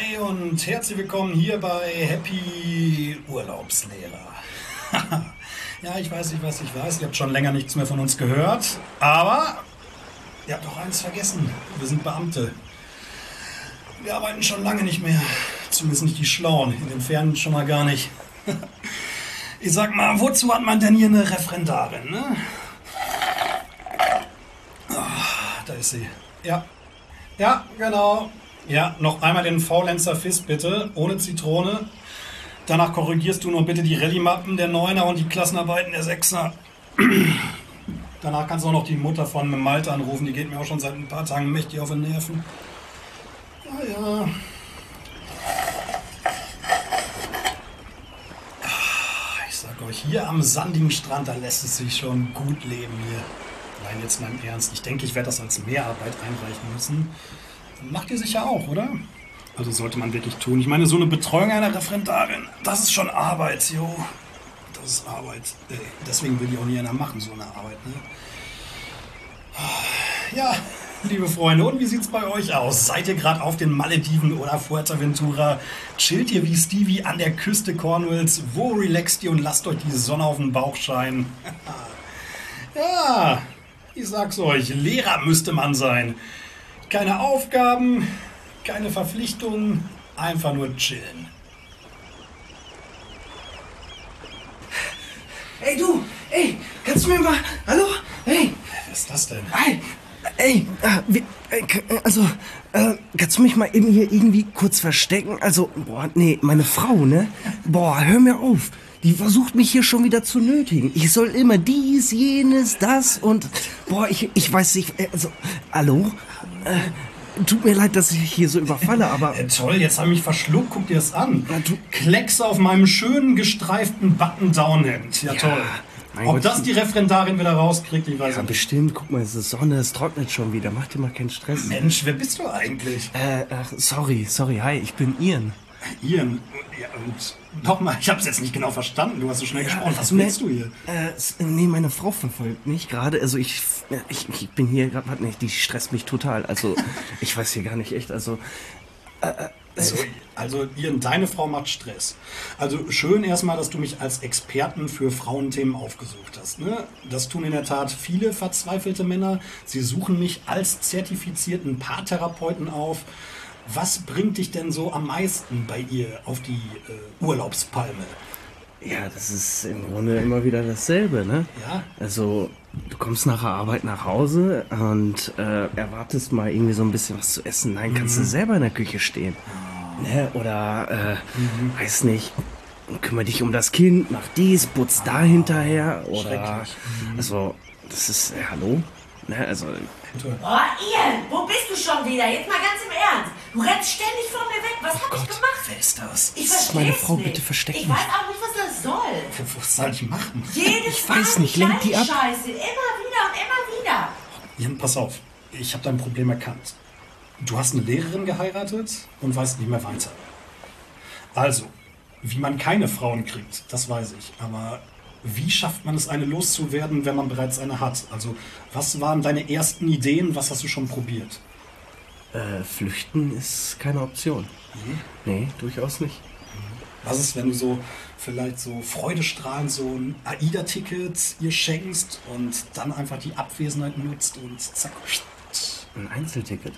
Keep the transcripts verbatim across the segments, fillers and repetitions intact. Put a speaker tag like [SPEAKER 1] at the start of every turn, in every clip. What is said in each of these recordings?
[SPEAKER 1] Hi und herzlich willkommen hier bei Happy Urlaubslehrer. Ja, ich weiß nicht, was ich weiß. Ihr habt schon länger nichts mehr von uns gehört. Aber ihr habt doch eins vergessen. Wir sind Beamte. Wir arbeiten schon lange nicht mehr. Zumindest nicht die Schlauen. In den Fernen schon mal gar nicht. Ich sag mal, wozu hat man denn hier eine Referendarin, ne? Oh, da ist sie. Ja. Ja, genau. Ja, noch einmal den Faulenzer Fist bitte, ohne Zitrone. Danach korrigierst du nur bitte die Rallye-Mappen der Neuner und die Klassenarbeiten der Sechser. Danach kannst du auch noch die Mutter von Malte anrufen, die geht mir auch schon seit ein paar Tagen mächtig auf den Nerven. Ja, ja. Ich sag euch, hier am sandigen Strand, da lässt es sich schon gut leben hier. Nein, jetzt mal im Ernst. Ich denke, ich werde das als Mehrarbeit einreichen müssen. Macht ihr sicher auch, oder? Also sollte man wirklich tun. Ich meine, so eine Betreuung einer Referendarin, das ist schon Arbeit, jo. Das ist Arbeit. Deswegen will die auch nie einer machen, so eine Arbeit, ne? Ja, liebe Freunde, und wie sieht's bei euch aus? Seid ihr gerade auf den Malediven oder Fuerteventura? Chillt ihr wie Stevie an der Küste Cornwalls? Wo relaxt ihr und lasst euch die Sonne auf den Bauch scheinen? Ja, ich sag's euch, Lehrer müsste man sein. Keine Aufgaben, keine Verpflichtungen, einfach nur chillen.
[SPEAKER 2] Ey du, ey, kannst du mir mal, hallo? Hey.
[SPEAKER 1] Was ist das denn?
[SPEAKER 2] Hey, ey, äh, wie, äh, also, äh, kannst du mich mal eben hier irgendwie kurz verstecken? Also, boah, nee, meine Frau, ne? Boah, hör mir auf. Die versucht mich hier schon wieder zu nötigen. Ich soll immer dies, jenes, das und... Boah, ich, ich weiß nicht... Also, hallo? Äh, tut mir leid, dass ich hier so überfalle, aber...
[SPEAKER 1] Äh, toll, jetzt habe ich mich verschluckt. Guck dir das an.
[SPEAKER 2] Ja, du...
[SPEAKER 1] Kleckse auf meinem schönen, gestreiften Button-Down-Hemd. Ja, ja, toll. Ob Gott, das die Referendarin wieder rauskriegt, ich weiß
[SPEAKER 2] ja,
[SPEAKER 1] nicht.
[SPEAKER 2] Bestimmt. Guck mal, es ist Sonne, es trocknet schon wieder. Mach dir mal keinen Stress.
[SPEAKER 1] Mensch, wer bist du eigentlich?
[SPEAKER 2] Äh, ach, sorry, sorry. Hi, ich bin Ian.
[SPEAKER 1] Ian? Ja, und nochmal, ich hab's jetzt nicht genau verstanden. Du hast so schnell
[SPEAKER 2] Ja,
[SPEAKER 1] gesprochen. Was
[SPEAKER 2] ne,
[SPEAKER 1] willst du hier?
[SPEAKER 2] Äh, nee, meine Frau verfolgt mich gerade. Also ich, ich, ich bin hier gerade, warte nicht, die stresst mich total. Also ich weiß hier gar nicht echt, also... Äh,
[SPEAKER 1] Also, also Ian, deine Frau macht Stress. Also schön erstmal, dass du mich als Experten für Frauenthemen aufgesucht hast. Ne? Das tun in der Tat viele verzweifelte Männer. Sie suchen mich als zertifizierten Paartherapeuten auf. Was bringt dich denn so am meisten bei ihr auf die äh, Urlaubspalme?
[SPEAKER 2] Ja, das ist im Grunde immer wieder dasselbe, ne?
[SPEAKER 1] Ja.
[SPEAKER 2] Also, du kommst nach der Arbeit nach Hause und äh, erwartest mal irgendwie so ein bisschen was zu essen. Nein, kannst mhm. du selber in der Küche stehen. Oh. Ne? Oder, äh, mhm. weiß nicht, kümmere dich um das Kind, mach dies, putz da hinterher. Oder, mhm. also, das ist, äh, hallo? Ne, also...
[SPEAKER 3] Oh, Ian, wo bist du schon wieder? Jetzt mal ganz im Ernst. Du rennst ständig vor mir weg. Was
[SPEAKER 2] oh
[SPEAKER 3] hab
[SPEAKER 2] Gott.
[SPEAKER 3] ich gemacht?
[SPEAKER 1] Wer ist das?
[SPEAKER 3] Ich versteh's
[SPEAKER 2] Meine Frau,
[SPEAKER 3] nicht.
[SPEAKER 2] bitte versteck
[SPEAKER 3] Ich
[SPEAKER 2] mich.
[SPEAKER 3] weiß auch nicht, was das soll.
[SPEAKER 1] Was soll ich machen?
[SPEAKER 3] Jedes
[SPEAKER 2] Ich weiß
[SPEAKER 3] Mal
[SPEAKER 2] nicht, lenk die ab.
[SPEAKER 3] Scheiße. Immer wieder und immer wieder.
[SPEAKER 1] Ian, pass auf. Ich habe dein Problem erkannt. Du hast eine Lehrerin geheiratet und weißt nicht mehr weiter. Also, wie man keine Frauen kriegt, das weiß ich. Aber wie schafft man es, eine loszuwerden, wenn man bereits eine hat? Also, was waren deine ersten Ideen? Was hast du schon probiert?
[SPEAKER 2] Äh, flüchten ist keine Option.
[SPEAKER 1] Mhm.
[SPEAKER 2] Nee, durchaus nicht.
[SPEAKER 1] Was ist, wenn du so vielleicht so freudestrahlend so ein AIDA-Ticket ihr schenkst und dann einfach die Abwesenheit nutzt und zack.
[SPEAKER 2] Ein Einzelticket.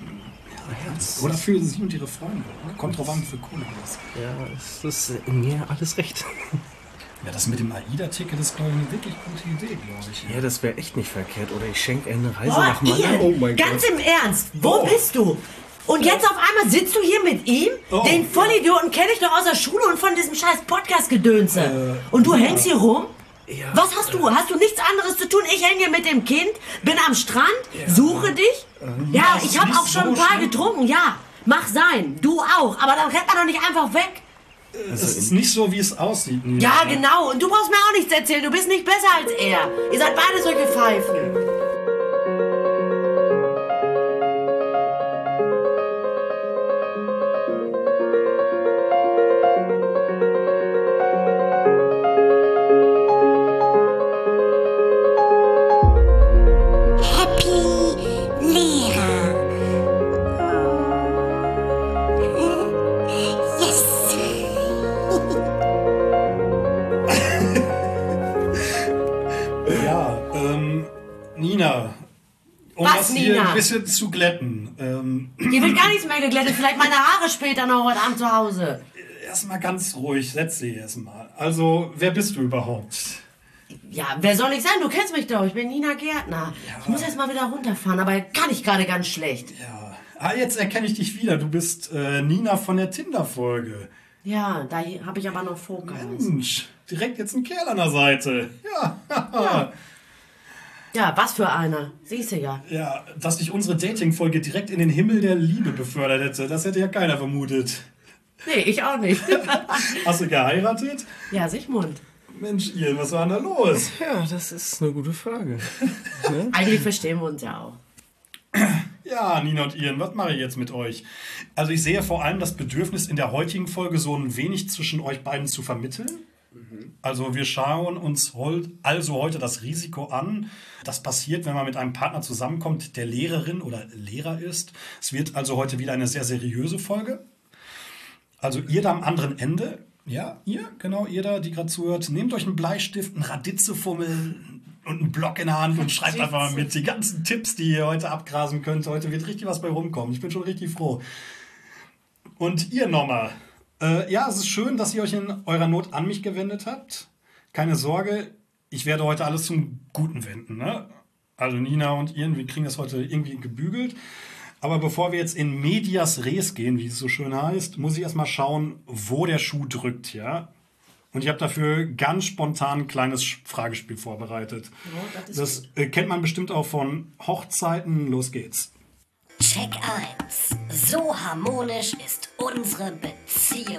[SPEAKER 1] Ja, ja, oder für sie und ihre Freunde. Kommt drauf an, für Kohle.
[SPEAKER 2] Ja, es ist in mir alles recht.
[SPEAKER 1] Ja, das mit dem AIDA-Ticket ist, glaube ich, eine wirklich gute Idee, glaube ich.
[SPEAKER 2] Ja, das wäre echt nicht verkehrt. Oder ich schenke eine Reise
[SPEAKER 3] Boah,
[SPEAKER 2] nach Malle.
[SPEAKER 3] Ian,
[SPEAKER 2] Oh mein
[SPEAKER 3] ganz
[SPEAKER 2] Gott.
[SPEAKER 3] im Ernst. Wo
[SPEAKER 1] Oh.
[SPEAKER 3] bist du? Und jetzt auf einmal sitzt du hier mit ihm?
[SPEAKER 1] Oh,
[SPEAKER 3] Den Vollidioten kenne ich doch aus der Schule und von diesem scheiß Podcast-Gedönse.
[SPEAKER 1] Äh,
[SPEAKER 3] und du
[SPEAKER 1] ja.
[SPEAKER 3] hängst hier rum?
[SPEAKER 2] Ja,
[SPEAKER 3] Was hast du? Hast du nichts anderes zu tun? Ich hänge hier mit dem Kind, bin am Strand, suche dich. Ja,
[SPEAKER 1] das
[SPEAKER 3] ich
[SPEAKER 1] ist
[SPEAKER 3] habe
[SPEAKER 1] nicht
[SPEAKER 3] auch schon
[SPEAKER 1] so
[SPEAKER 3] ein paar
[SPEAKER 1] schlimm.
[SPEAKER 3] getrunken, ja. Mach sein, du auch. Aber dann rennt man doch nicht einfach weg.
[SPEAKER 1] Es ist nicht so, wie es aussieht.
[SPEAKER 3] Ja, genau. Und du brauchst mir auch nichts erzählen. Du bist nicht besser als er. Ihr seid beide solche Pfeifen.
[SPEAKER 4] Happy Lehrer.
[SPEAKER 1] Nina, um
[SPEAKER 3] Was,
[SPEAKER 1] das hier
[SPEAKER 3] Nina?
[SPEAKER 1] ein bisschen zu glätten. Ähm,
[SPEAKER 3] Hier wird gar nichts mehr geglättet. Vielleicht meine Haare später noch heute Abend zu Hause.
[SPEAKER 1] erstmal ganz ruhig, setz dich erstmal. Also, wer bist du überhaupt?
[SPEAKER 3] Ja, wer soll ich sein? Du kennst mich doch. Ich bin Nina Gärtner.
[SPEAKER 1] Ja.
[SPEAKER 3] Ich muss erst mal wieder runterfahren, aber kann ich gerade ganz schlecht.
[SPEAKER 1] Ja, ah, jetzt erkenne ich dich wieder. Du bist äh, Nina von der Tinder-Folge.
[SPEAKER 3] Ja, da habe ich aber noch Fokus.
[SPEAKER 1] Mensch, direkt jetzt ein Kerl an der Seite. Ja,
[SPEAKER 3] Ja. Ja, was für einer. Siehst du ja.
[SPEAKER 1] ja, dass dich unsere Dating-Folge direkt in den Himmel der Liebe befördert hätte, das hätte ja keiner vermutet.
[SPEAKER 3] Nee, ich auch nicht.
[SPEAKER 1] Hast du geheiratet?
[SPEAKER 3] Ja, Sigmund.
[SPEAKER 1] Mensch, Ian, was war denn da los?
[SPEAKER 2] Ja, das ist eine gute Frage. Ne?
[SPEAKER 3] Eigentlich verstehen wir uns ja auch.
[SPEAKER 1] Ja, Nina und Ian, was mache ich jetzt mit euch? Also ich sehe vor allem das Bedürfnis in der heutigen Folge so ein wenig zwischen euch beiden zu vermitteln. Also wir schauen uns heut, also heute das Risiko an, das passiert, wenn man mit einem Partner zusammenkommt, der Lehrerin oder Lehrer ist. Es wird also heute wieder eine sehr seriöse Folge. Also ihr da am anderen Ende, ja, ihr, genau, ihr da, die gerade zuhört, nehmt euch einen Bleistift, einen Raditzefummel und einen Block in der Hand und schreibt einfach mal mit die ganzen Tipps, die ihr heute abgrasen könnt. Heute wird richtig was bei rumkommen. Ich bin schon richtig froh. Und ihr nochmal. Äh, ja, es ist schön, dass ihr euch in eurer Not an mich gewendet habt. Keine Sorge, ich werde heute alles zum Guten wenden. Ne? Also Nina und Ian, wir kriegen das heute irgendwie gebügelt. Aber bevor wir jetzt in medias res gehen, wie es so schön heißt, muss ich erstmal schauen, wo der Schuh drückt, ja? Und ich habe dafür ganz spontan ein kleines Fragespiel vorbereitet.
[SPEAKER 3] Oh, das ist
[SPEAKER 1] das äh, kennt man bestimmt auch von Hochzeiten. Los geht's.
[SPEAKER 4] Check eins. So harmonisch ist unsere Beziehung.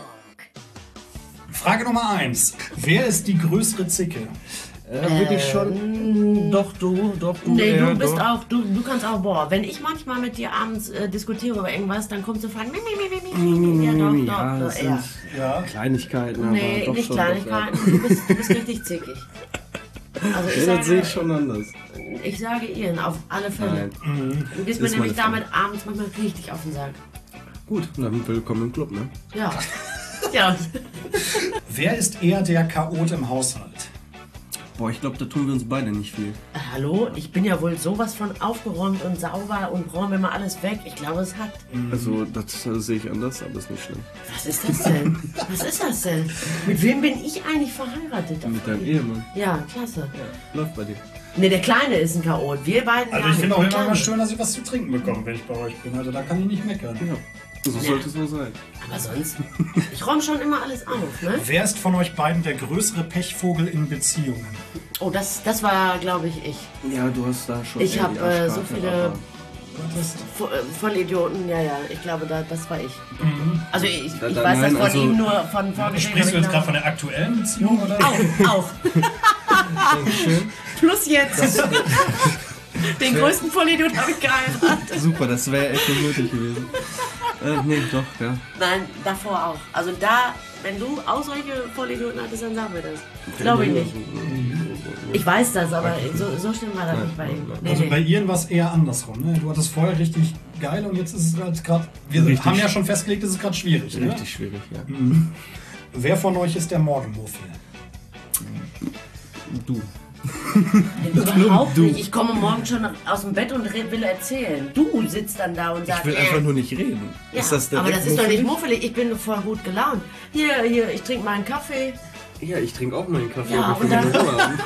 [SPEAKER 1] Frage Nummer eins. Wer ist die größere Zicke?
[SPEAKER 2] Äh, würde ich schon. Doch, du, doch, du.
[SPEAKER 3] Nee,
[SPEAKER 2] ja,
[SPEAKER 3] du bist
[SPEAKER 2] doch.
[SPEAKER 3] auch, du, du kannst auch, boah, wenn ich manchmal mit dir abends äh, diskutiere über irgendwas, dann kommst du fragen, mi, mi, mi, mi, mi, mi. Ja, doch, doch,
[SPEAKER 2] Ja,
[SPEAKER 3] doch,
[SPEAKER 2] das
[SPEAKER 3] ja.
[SPEAKER 2] sind
[SPEAKER 1] Ja.
[SPEAKER 2] Kleinigkeiten,
[SPEAKER 3] Nee,
[SPEAKER 2] aber doch
[SPEAKER 3] nicht
[SPEAKER 2] schon.
[SPEAKER 3] Kleinigkeiten, du bist, du bist richtig zickig. Also ich
[SPEAKER 2] Ja, das sehe
[SPEAKER 3] sage,
[SPEAKER 2] ich schon anders.
[SPEAKER 3] ich sage Ian, auf alle Fälle.
[SPEAKER 2] Nein.
[SPEAKER 3] Du gehst mir
[SPEAKER 2] Ist
[SPEAKER 3] nämlich
[SPEAKER 2] meine
[SPEAKER 3] damit abends manchmal richtig auf den Sack.
[SPEAKER 2] Gut, dann willkommen im Club, ne?
[SPEAKER 3] Ja. Ja.
[SPEAKER 1] Wer ist eher der Chaot im Haushalt?
[SPEAKER 2] Boah, ich glaube, da tun wir uns beide nicht viel.
[SPEAKER 3] Äh, Hallo, ich bin ja wohl sowas von aufgeräumt und sauber und räume immer alles weg. Ich glaube, es hat.
[SPEAKER 2] Also, das äh, sehe ich anders, aber ist nicht schlimm.
[SPEAKER 3] Was ist das denn? Was ist das denn? Mit wem bin ich eigentlich verheiratet?
[SPEAKER 2] Mit deinem Ehemann.
[SPEAKER 3] Ja, klasse.
[SPEAKER 2] Läuft bei dir.
[SPEAKER 3] Ne, der Kleine ist ein Chaot. Wir beiden.
[SPEAKER 1] Also
[SPEAKER 3] gar
[SPEAKER 1] ich finde
[SPEAKER 3] nicht.
[SPEAKER 1] auch
[SPEAKER 3] Der
[SPEAKER 1] immer mal
[SPEAKER 3] Kleine.
[SPEAKER 1] schön, dass ich was zu trinken bekomme, wenn ich bei euch bin. Also da kann ich nicht meckern.
[SPEAKER 2] Ja, so sollte es nur sein.
[SPEAKER 3] Aber sonst, ich räume schon immer alles auf, ne?
[SPEAKER 1] Wer ist von euch beiden der größere Pechvogel in Beziehungen?
[SPEAKER 3] Oh, das, das war, glaube ich, ich.
[SPEAKER 2] Ja, du hast da schon.
[SPEAKER 3] Ich
[SPEAKER 2] eher
[SPEAKER 3] hab,
[SPEAKER 2] die
[SPEAKER 3] äh, so
[SPEAKER 2] Arschkarte,
[SPEAKER 3] viele-
[SPEAKER 2] aber-
[SPEAKER 3] Vo- äh, Vollidioten, ja, ja. Ich glaube, da, das war ich. Also ich, ich
[SPEAKER 2] Da- da-
[SPEAKER 3] weiß das
[SPEAKER 2] nein,
[SPEAKER 3] von
[SPEAKER 2] also-
[SPEAKER 3] ihm nur von vorgesehen.
[SPEAKER 1] Sprichst du jetzt gerade von der aktuellen Beziehung oder?
[SPEAKER 3] Auch, auch.
[SPEAKER 2] Dankeschön.
[SPEAKER 3] Plus jetzt. Den größten Vollidiot habe ich geheiratet.
[SPEAKER 2] Super, das wäre echt unmöglich gewesen. Äh, nee, doch, ja.
[SPEAKER 3] Nein, davor auch. Also da, wenn du auch solche Vollidioten hattest, dann sag mir das. Glaube ich nicht. Ich weiß das, aber so, so schlimm war das nicht bei ihm. Nee,
[SPEAKER 1] Also bei
[SPEAKER 3] nee.
[SPEAKER 1] Ian war es eher andersrum. Ne? Du hattest vorher richtig geil und jetzt ist es halt gerade. Wir
[SPEAKER 2] Richtig.
[SPEAKER 1] haben ja schon festgelegt, es ist gerade schwierig. Ne?
[SPEAKER 2] Richtig schwierig, ja.
[SPEAKER 1] Wer von euch ist der Morgenmuffel?
[SPEAKER 2] Du.
[SPEAKER 3] Überhaupt
[SPEAKER 2] du.
[SPEAKER 3] nicht. Ich komme morgen schon aus dem Bett und re- will erzählen. Du sitzt dann da und sagst,
[SPEAKER 2] Ich will
[SPEAKER 3] äh,
[SPEAKER 2] einfach nur nicht reden.
[SPEAKER 3] ja,
[SPEAKER 2] Ist das der
[SPEAKER 3] aber das ist doch nicht muffelig. Ich bin voll gut gelaunt. Hier, hier, ich trinke meinen Kaffee.
[SPEAKER 2] Ja, ich trinke auch meinen Kaffee.
[SPEAKER 3] Ja,
[SPEAKER 2] bevor
[SPEAKER 3] und
[SPEAKER 2] wir
[SPEAKER 3] dann-
[SPEAKER 2] Ruhe haben.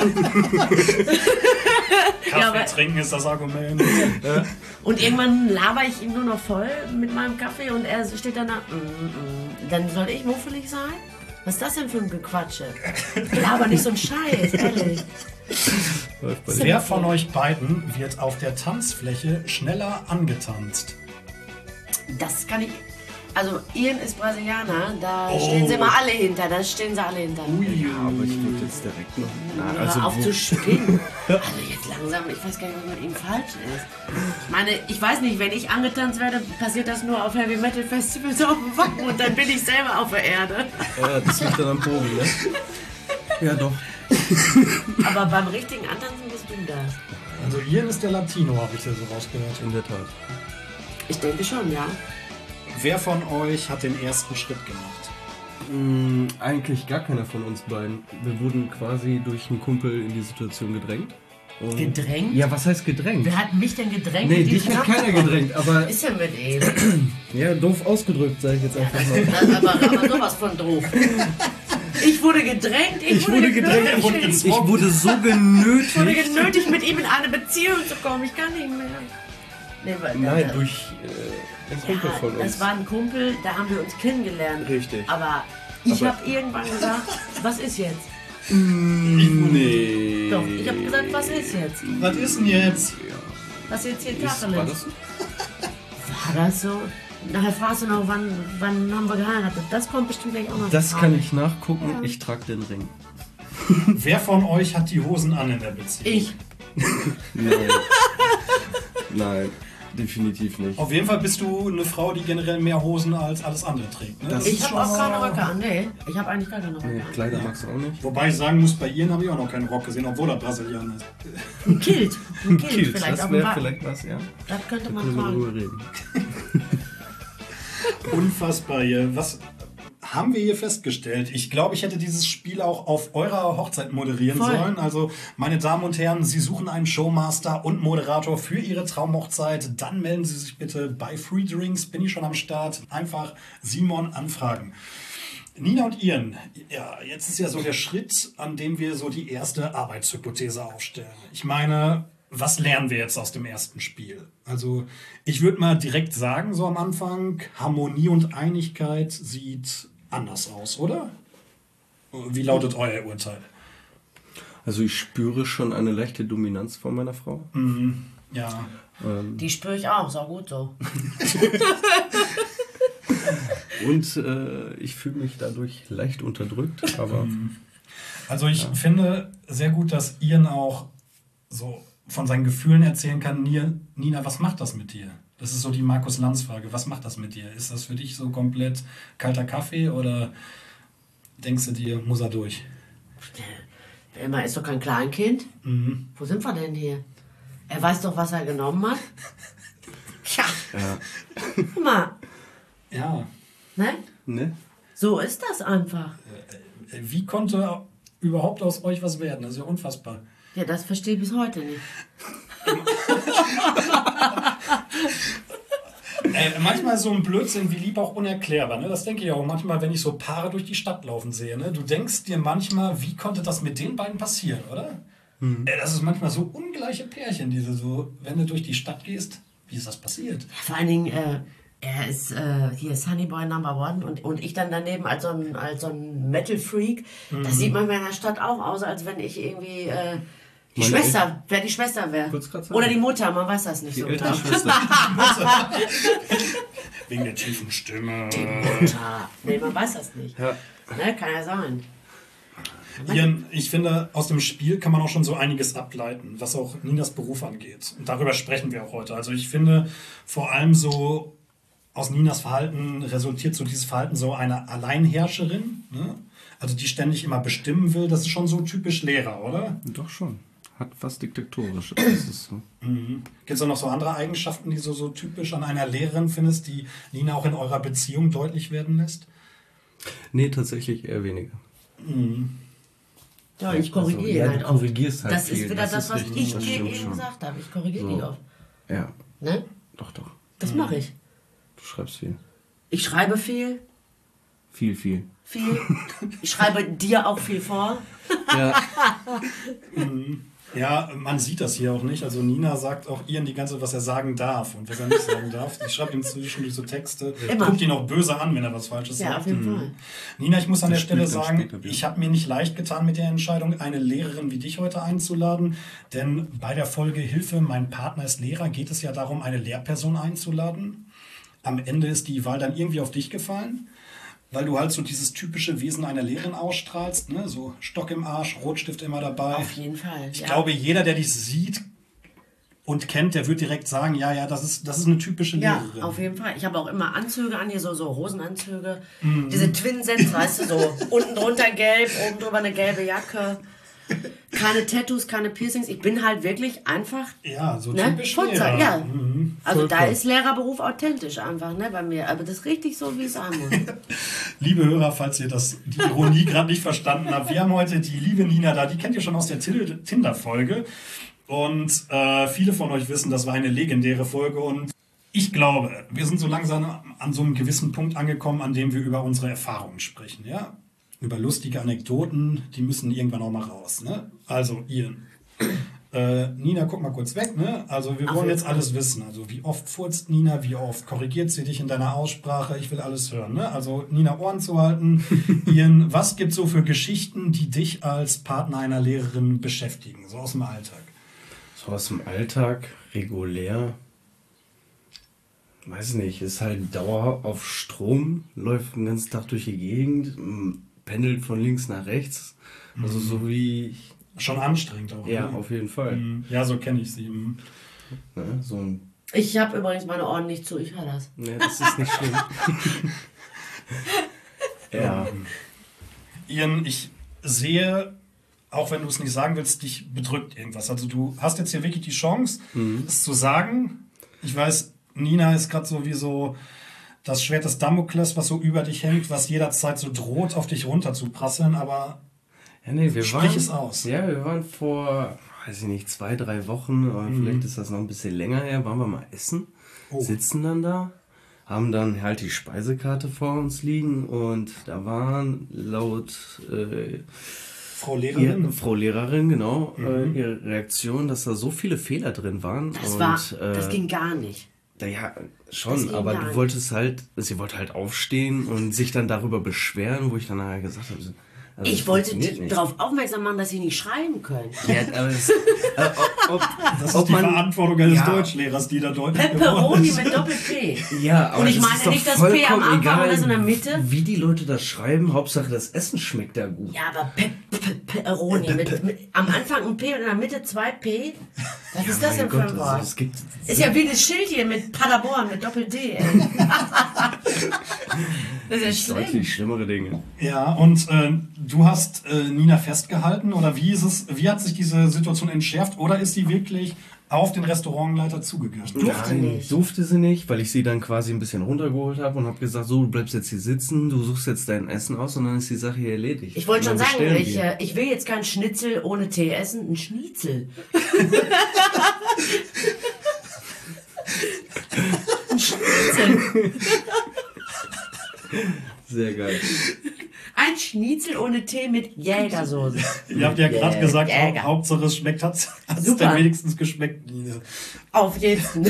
[SPEAKER 1] Kaffee
[SPEAKER 3] aber-
[SPEAKER 1] trinken ist das Argument. Ja.
[SPEAKER 3] Und irgendwann laber ich ihm nur noch voll mit meinem Kaffee und er steht dann da. Mm, mm. Dann soll ich muffelig sein? Was ist das denn für ein Gequatsche? Laber nicht so ein Scheiß, ehrlich.
[SPEAKER 2] Läuft bei dir.
[SPEAKER 1] Wer von euch beiden wird auf der Tanzfläche schneller angetanzt?
[SPEAKER 3] Das kann ich. Also, Ian ist Brasilianer, da
[SPEAKER 1] Oh.
[SPEAKER 3] stehen sie immer alle hinter, da stehen sie alle hinter.
[SPEAKER 2] Ja, aber ich würde jetzt direkt noch. Na,
[SPEAKER 3] Hör
[SPEAKER 2] also
[SPEAKER 3] auf
[SPEAKER 2] wo-
[SPEAKER 3] zu spinnen. Also jetzt langsam, ich weiß gar nicht, was mit ihm falsch ist. Ich meine, ich weiß nicht, wenn ich angetanzt werde, passiert das nur auf Heavy Metal Festivals auf dem Wacken und dann bin ich selber auf der Erde.
[SPEAKER 2] Ja, das liegt dann am Bogen, ne? Ja, doch.
[SPEAKER 3] Aber beim richtigen Antanzen bist du das.
[SPEAKER 1] Also Ian ist der Latino, habe ich ja so rausgehört.
[SPEAKER 2] In der Tat.
[SPEAKER 3] Ich denke schon, ja.
[SPEAKER 1] Wer von euch hat den ersten Schritt gemacht?
[SPEAKER 2] Mm, eigentlich gar keiner von uns beiden. Wir wurden quasi durch einen Kumpel in die Situation gedrängt. Und
[SPEAKER 3] Gedrängt?
[SPEAKER 2] Ja, was heißt gedrängt?
[SPEAKER 3] Wer hat mich denn gedrängt?
[SPEAKER 2] Nee,
[SPEAKER 3] mit
[SPEAKER 2] dich
[SPEAKER 3] diesem
[SPEAKER 2] hat keiner
[SPEAKER 3] Nachbarn?
[SPEAKER 2] gedrängt, aber...
[SPEAKER 3] Ist ja mit ihm.
[SPEAKER 2] Ja, doof ausgedrückt, sag ich jetzt einfach mal.
[SPEAKER 3] aber, aber sowas von doof. Ich wurde gedrängt, ich,
[SPEAKER 2] Ich wurde gedrängt, ich wurde,
[SPEAKER 3] genötigt.
[SPEAKER 2] ich wurde so
[SPEAKER 3] Ich wurde
[SPEAKER 2] genötigt.
[SPEAKER 3] genötigt, mit ihm in eine Beziehung zu kommen. Ich kann nicht mehr. Nee, weil,
[SPEAKER 2] Nein,
[SPEAKER 3] äh,
[SPEAKER 2] durch äh, einen Kumpel von
[SPEAKER 3] ja,
[SPEAKER 2] uns.
[SPEAKER 3] das war ein Kumpel, da haben wir uns kennengelernt.
[SPEAKER 2] Richtig.
[SPEAKER 3] Aber ich
[SPEAKER 2] Aber-
[SPEAKER 3] habe irgendwann gesagt, was ist jetzt?
[SPEAKER 2] Nee.
[SPEAKER 3] Doch, ich habe gesagt, was ist jetzt?
[SPEAKER 1] Was ist denn jetzt?
[SPEAKER 3] Was ist jetzt hier
[SPEAKER 2] Ist,
[SPEAKER 3] Tacheles?
[SPEAKER 2] war das so?
[SPEAKER 3] War das so? Nachher fragst du noch, wann, wann haben wir geheiratet? Das kommt bestimmt gleich auch noch.
[SPEAKER 2] Das
[SPEAKER 3] die
[SPEAKER 2] kann
[SPEAKER 3] Frage.
[SPEAKER 2] ich nachgucken. Ich trage den Ring.
[SPEAKER 1] Wer von euch hat die Hosen an in der Beziehung?
[SPEAKER 3] Ich.
[SPEAKER 2] Nein. Nein, definitiv nicht.
[SPEAKER 1] Auf jeden Fall bist du eine Frau, die generell mehr Hosen als alles andere trägt. Ne?
[SPEAKER 2] Das
[SPEAKER 3] Ich
[SPEAKER 1] ist
[SPEAKER 3] habe
[SPEAKER 1] schon
[SPEAKER 3] auch keine
[SPEAKER 1] mal-
[SPEAKER 3] Röcke an. Nee, ich habe eigentlich gar keine Röcke
[SPEAKER 2] Nee,
[SPEAKER 3] an.
[SPEAKER 2] Kleider magst du auch nicht.
[SPEAKER 1] Wobei ich sagen muss, bei Ian habe ich auch noch keinen Rock gesehen, obwohl er Brasilianer ist.
[SPEAKER 3] Ein Kilt. Ein Kilt,
[SPEAKER 2] Kills,
[SPEAKER 3] vielleicht
[SPEAKER 2] das
[SPEAKER 3] auf dem
[SPEAKER 2] wäre
[SPEAKER 3] Wagen.
[SPEAKER 2] vielleicht was, ja.
[SPEAKER 3] Das könnte man
[SPEAKER 2] Können wir in Ruhe
[SPEAKER 3] fragen.
[SPEAKER 2] reden.
[SPEAKER 1] Unfassbar hier. Was haben wir hier festgestellt? Ich glaube, ich hätte dieses Spiel auch auf eurer Hochzeit moderieren
[SPEAKER 3] Voll.
[SPEAKER 1] sollen. Also, meine Damen und Herren, Sie suchen einen Showmaster und Moderator für Ihre Traumhochzeit. Dann melden Sie sich bitte bei Free Drinks. Bin ich schon am Start. Einfach Simon anfragen. Nina und Ian, ja, jetzt ist ja so der Schritt, an dem wir so die erste Arbeitshypothese aufstellen. Ich meine, was lernen wir jetzt aus dem ersten Spiel? Also, ich würde mal direkt sagen, so am Anfang, Harmonie und Einigkeit sieht anders aus, oder? Wie lautet euer Urteil?
[SPEAKER 2] Also ich spüre schon eine leichte Dominanz von meiner Frau.
[SPEAKER 1] Ja,
[SPEAKER 3] Die spüre ich auch, ist auch gut so.
[SPEAKER 2] Und äh, ich fühle mich dadurch leicht unterdrückt, aber
[SPEAKER 1] also ich finde sehr gut, dass Ian auch so von seinen Gefühlen erzählen kann. Nia- Nina, was macht das mit dir? Das ist so die Markus-Lanz-Frage. Was macht das mit dir? Ist das für dich so komplett kalter Kaffee oder denkst du dir, muss er durch?
[SPEAKER 3] Immer ist doch kein Kleinkind.
[SPEAKER 2] Mhm.
[SPEAKER 3] Wo sind wir denn hier? Er weiß doch, was er genommen hat. Tja,
[SPEAKER 2] ja.
[SPEAKER 3] guck mal,
[SPEAKER 1] Ja.
[SPEAKER 3] ne?
[SPEAKER 2] Ne?
[SPEAKER 3] So ist das einfach.
[SPEAKER 1] Wie konnte überhaupt aus euch was werden? Das ist ja unfassbar.
[SPEAKER 3] Ja, das verstehe ich bis heute nicht.
[SPEAKER 1] Äh, manchmal so ein Blödsinn wie lieb auch unerklärbar. Ne? Das denke ich auch manchmal, wenn ich so Paare durch die Stadt laufen sehe. Ne? Du denkst dir manchmal, wie konnte das mit den beiden passieren, oder? Äh, das ist manchmal so ungleiche Pärchen, diese so, wenn du durch die Stadt gehst, wie ist das passiert?
[SPEAKER 3] Vor allen Dingen, äh, er ist äh, hier Sunnyboy Number One und, und ich dann daneben als so ein, als so ein Metal-Freak. Das sieht manchmal in der Stadt auch aus, als wenn ich irgendwie äh, die
[SPEAKER 2] Meine
[SPEAKER 3] Schwester, wer die Schwester wäre.
[SPEAKER 2] Wollt's grad sagen.
[SPEAKER 3] Oder die Mutter, man weiß das nicht
[SPEAKER 2] Die
[SPEAKER 3] so
[SPEAKER 2] ältere
[SPEAKER 3] genau.
[SPEAKER 2] Schwester.
[SPEAKER 1] Wegen der tiefen Stimme.
[SPEAKER 3] Mutter. Nee, man weiß das nicht.
[SPEAKER 2] Ja.
[SPEAKER 3] Ne, kann ja sein.
[SPEAKER 1] Ian, ich finde, aus dem Spiel kann man auch schon so einiges ableiten, was auch Ninas Beruf angeht. Und darüber sprechen wir auch heute. Also ich finde, vor allem so aus Ninas Verhalten resultiert so dieses Verhalten so einer Alleinherrscherin, ne? Also die ständig immer bestimmen will. Das ist schon so typisch Lehrer, oder?
[SPEAKER 2] Doch schon. Hat was Diktatorisches. Das ist so.
[SPEAKER 1] Gibt es auch noch so andere Eigenschaften, die so, so typisch an einer Lehrerin findest, die Nina auch in eurer Beziehung deutlich werden lässt?
[SPEAKER 2] Nee, tatsächlich eher weniger.
[SPEAKER 3] Ja, ich korrigiere
[SPEAKER 2] Also, ja,
[SPEAKER 3] halt
[SPEAKER 2] du
[SPEAKER 3] oft.
[SPEAKER 2] korrigierst halt
[SPEAKER 3] Das ist
[SPEAKER 2] viel,
[SPEAKER 3] wieder
[SPEAKER 2] das
[SPEAKER 3] das,
[SPEAKER 2] ist
[SPEAKER 3] was
[SPEAKER 2] richtig,
[SPEAKER 3] ich
[SPEAKER 2] das
[SPEAKER 3] dir
[SPEAKER 2] stimmt
[SPEAKER 3] eben
[SPEAKER 2] schon.
[SPEAKER 3] gesagt habe. Ich korrigiere
[SPEAKER 2] So.
[SPEAKER 3] dich oft.
[SPEAKER 2] Ja,
[SPEAKER 3] Ne?
[SPEAKER 2] doch, doch.
[SPEAKER 3] Das mache ich.
[SPEAKER 2] Du schreibst viel.
[SPEAKER 3] Ich schreibe viel,
[SPEAKER 2] Viel, viel.
[SPEAKER 3] viel. Ich schreibe dir auch viel vor.
[SPEAKER 2] Ja.
[SPEAKER 1] Ja, man sieht das hier auch nicht. Also Nina sagt auch Ian die ganze Zeit, was er sagen darf und was er nicht sagen darf. Ich schreibe ihm zwischendurch so Texte.
[SPEAKER 3] Immer.
[SPEAKER 1] Guckt ihn auch böse an, wenn er was Falsches
[SPEAKER 3] Ja,
[SPEAKER 1] sagt.
[SPEAKER 3] auf jeden Fall.
[SPEAKER 1] Nina, ich muss an der
[SPEAKER 2] Das
[SPEAKER 1] Stelle
[SPEAKER 2] spielt dann
[SPEAKER 1] sagen,
[SPEAKER 2] später wieder.
[SPEAKER 1] ich habe mir nicht leicht getan mit der Entscheidung, eine Lehrerin wie dich heute einzuladen. Denn bei der Folge Hilfe, mein Partner ist Lehrer, geht es ja darum, eine Lehrperson einzuladen. Am Ende ist die Wahl dann irgendwie auf dich gefallen, weil du halt so dieses typische Wesen einer Lehrerin ausstrahlst. Ne? So Stock im Arsch, Rotstift immer dabei.
[SPEAKER 3] Auf jeden Fall.
[SPEAKER 1] Ich
[SPEAKER 3] ja.
[SPEAKER 1] glaube, jeder, der dich sieht und kennt, der wird direkt sagen, ja, ja, das ist, das ist eine typische
[SPEAKER 3] Ja,
[SPEAKER 1] Lehrerin.
[SPEAKER 3] auf jeden Fall. Ich habe auch immer Anzüge an, hier so, so Hosenanzüge.
[SPEAKER 1] Mhm.
[SPEAKER 3] Diese Twin-Sets, weißt du, so unten drunter gelb, oben drüber eine gelbe Jacke. Keine Tattoos, keine Piercings. Ich bin halt wirklich einfach,
[SPEAKER 1] Ja, so
[SPEAKER 3] ne,
[SPEAKER 1] typisch
[SPEAKER 3] Vollzeit,
[SPEAKER 1] Lehrer.
[SPEAKER 3] ja.
[SPEAKER 1] Mhm.
[SPEAKER 3] Also da
[SPEAKER 2] Vollkommen.
[SPEAKER 3] ist Lehrerberuf authentisch einfach, ne, bei mir. Aber das ist richtig so, wie es sein muss.
[SPEAKER 1] Liebe Hörer, falls ihr das, die Ironie gerade nicht verstanden habt, wir haben heute die liebe Nina da, die kennt ihr schon aus der Til- Tinder-Folge. Und äh, viele von euch wissen, das war eine legendäre Folge. Und ich glaube, wir sind so langsam an so einem gewissen Punkt angekommen, an dem wir über unsere Erfahrungen sprechen. Ja? Über lustige Anekdoten, die müssen irgendwann auch mal raus. Ne? Also, Ian. Äh, Nina, guck mal kurz weg, ne? Also wir wollen jetzt alles wissen. Also wie oft furzt Nina, wie oft korrigiert sie dich in deiner Aussprache? Ich will alles hören, ne? Also Nina Ohren zu halten. Ian, was gibt's so für Geschichten, die dich als Partner einer Lehrerin beschäftigen? So aus dem Alltag.
[SPEAKER 2] So aus dem Alltag, regulär. Weiß nicht, ist halt Dauer auf Strom, läuft den ganzen Tag durch die Gegend, pendelt von links nach rechts. Also so wie...
[SPEAKER 1] Schon anstrengend auch.
[SPEAKER 2] Ja,
[SPEAKER 1] ne?
[SPEAKER 2] auf jeden Fall.
[SPEAKER 1] Ja, so kenne ich sie.
[SPEAKER 2] Ne, so ein,
[SPEAKER 3] Ich habe übrigens meine Ohren nicht zu, ich höre das.
[SPEAKER 2] ne, das ist nicht schlimm. Ja.
[SPEAKER 1] Ian, ich sehe, auch wenn du es nicht sagen willst, dich bedrückt irgendwas. Also du hast jetzt hier wirklich die Chance,
[SPEAKER 2] Mhm.
[SPEAKER 1] es zu sagen. Ich weiß, Nina ist gerade so wie so das Schwert des Damokles, was so über dich hängt, was jederzeit so droht, auf dich runter zu prasseln, aber
[SPEAKER 2] Ja, nee, wir
[SPEAKER 1] sprich
[SPEAKER 2] waren,
[SPEAKER 1] es aus.
[SPEAKER 2] Ja, wir waren vor, weiß ich nicht, zwei, drei Wochen, oder vielleicht ist das noch ein bisschen länger her, waren wir mal essen,
[SPEAKER 1] Oh.
[SPEAKER 2] sitzen dann da, haben dann halt die Speisekarte vor uns liegen und da waren laut äh,
[SPEAKER 1] Frau
[SPEAKER 2] ihr,
[SPEAKER 1] Lehrerin.
[SPEAKER 2] Frau Lehrerin, genau, äh, ihre Reaktion, dass da so viele Fehler drin waren.
[SPEAKER 3] Das
[SPEAKER 2] und,
[SPEAKER 3] war,
[SPEAKER 2] äh,
[SPEAKER 3] das ging gar nicht.
[SPEAKER 2] Ja,
[SPEAKER 3] Das
[SPEAKER 2] schon,
[SPEAKER 3] ging
[SPEAKER 2] aber
[SPEAKER 3] gar
[SPEAKER 2] du
[SPEAKER 3] nicht.
[SPEAKER 2] wolltest halt, sie wollte halt aufstehen und sich dann darüber beschweren, wo ich dann nachher gesagt habe, also
[SPEAKER 3] Ich
[SPEAKER 2] das
[SPEAKER 3] wollte
[SPEAKER 2] funktioniert
[SPEAKER 3] die
[SPEAKER 2] nicht.
[SPEAKER 3] darauf aufmerksam machen, dass sie nicht schreiben können.
[SPEAKER 2] Ja, aber es, äh, ob, ob,
[SPEAKER 1] Das
[SPEAKER 2] ob
[SPEAKER 1] ist die
[SPEAKER 2] man,
[SPEAKER 1] Verantwortung eines
[SPEAKER 2] Ja.
[SPEAKER 1] Deutschlehrers, die da deutlich geworden
[SPEAKER 3] Pepperoni
[SPEAKER 1] ist.
[SPEAKER 3] mit Doppel-P.
[SPEAKER 2] Ja, aber
[SPEAKER 3] Und ich
[SPEAKER 2] das
[SPEAKER 3] meine
[SPEAKER 2] ist doch
[SPEAKER 3] nicht das P am
[SPEAKER 2] vollkommen
[SPEAKER 3] Anfang
[SPEAKER 2] egal,
[SPEAKER 3] oder so in der Mitte.
[SPEAKER 2] wie die Leute das schreiben. Hauptsache das Essen schmeckt da gut.
[SPEAKER 3] Ja, aber Pe Pe Pepperoni mit, mit am Anfang ein P und in der Mitte zwei P. Was ist das
[SPEAKER 2] Mein
[SPEAKER 3] denn für
[SPEAKER 2] Gott,
[SPEAKER 3] ein
[SPEAKER 2] also
[SPEAKER 3] Wort?
[SPEAKER 2] es gibt,
[SPEAKER 3] Ist ja wie das Schild hier mit Paderborn mit Doppel-D. ey. Das ist ja schlimm.
[SPEAKER 2] deutlich schlimmere Dinge.
[SPEAKER 1] Ja, und äh, du hast äh, Nina festgehalten oder wie ist es, wie hat sich diese Situation entschärft oder ist sie wirklich auf den Restaurantleiter zugegangen?
[SPEAKER 3] Durfte
[SPEAKER 2] Nein,
[SPEAKER 3] nicht.
[SPEAKER 2] durfte sie nicht, weil ich sie dann quasi ein bisschen runtergeholt habe und habe gesagt, so, du bleibst jetzt hier sitzen, du suchst jetzt dein Essen aus und dann ist die Sache hier erledigt.
[SPEAKER 3] Ich wollte
[SPEAKER 2] Und
[SPEAKER 3] schon
[SPEAKER 2] dann
[SPEAKER 3] sagen,
[SPEAKER 2] bestellen
[SPEAKER 3] ich,
[SPEAKER 2] wir.
[SPEAKER 3] äh, ich will jetzt kein Schnitzel ohne Tee essen, ein Schnitzel. Ein Schnitzel.
[SPEAKER 2] Sehr geil.
[SPEAKER 3] Ein Schnitzel ohne Tee mit Jägersoße.
[SPEAKER 1] Ihr habt ja gerade
[SPEAKER 3] Yeah,
[SPEAKER 1] gesagt,
[SPEAKER 3] Jäger.
[SPEAKER 1] Hau- Hauptsache es schmeckt, hat es
[SPEAKER 3] Super.
[SPEAKER 1] denn wenigstens geschmeckt, Nina?
[SPEAKER 3] Auf jeden.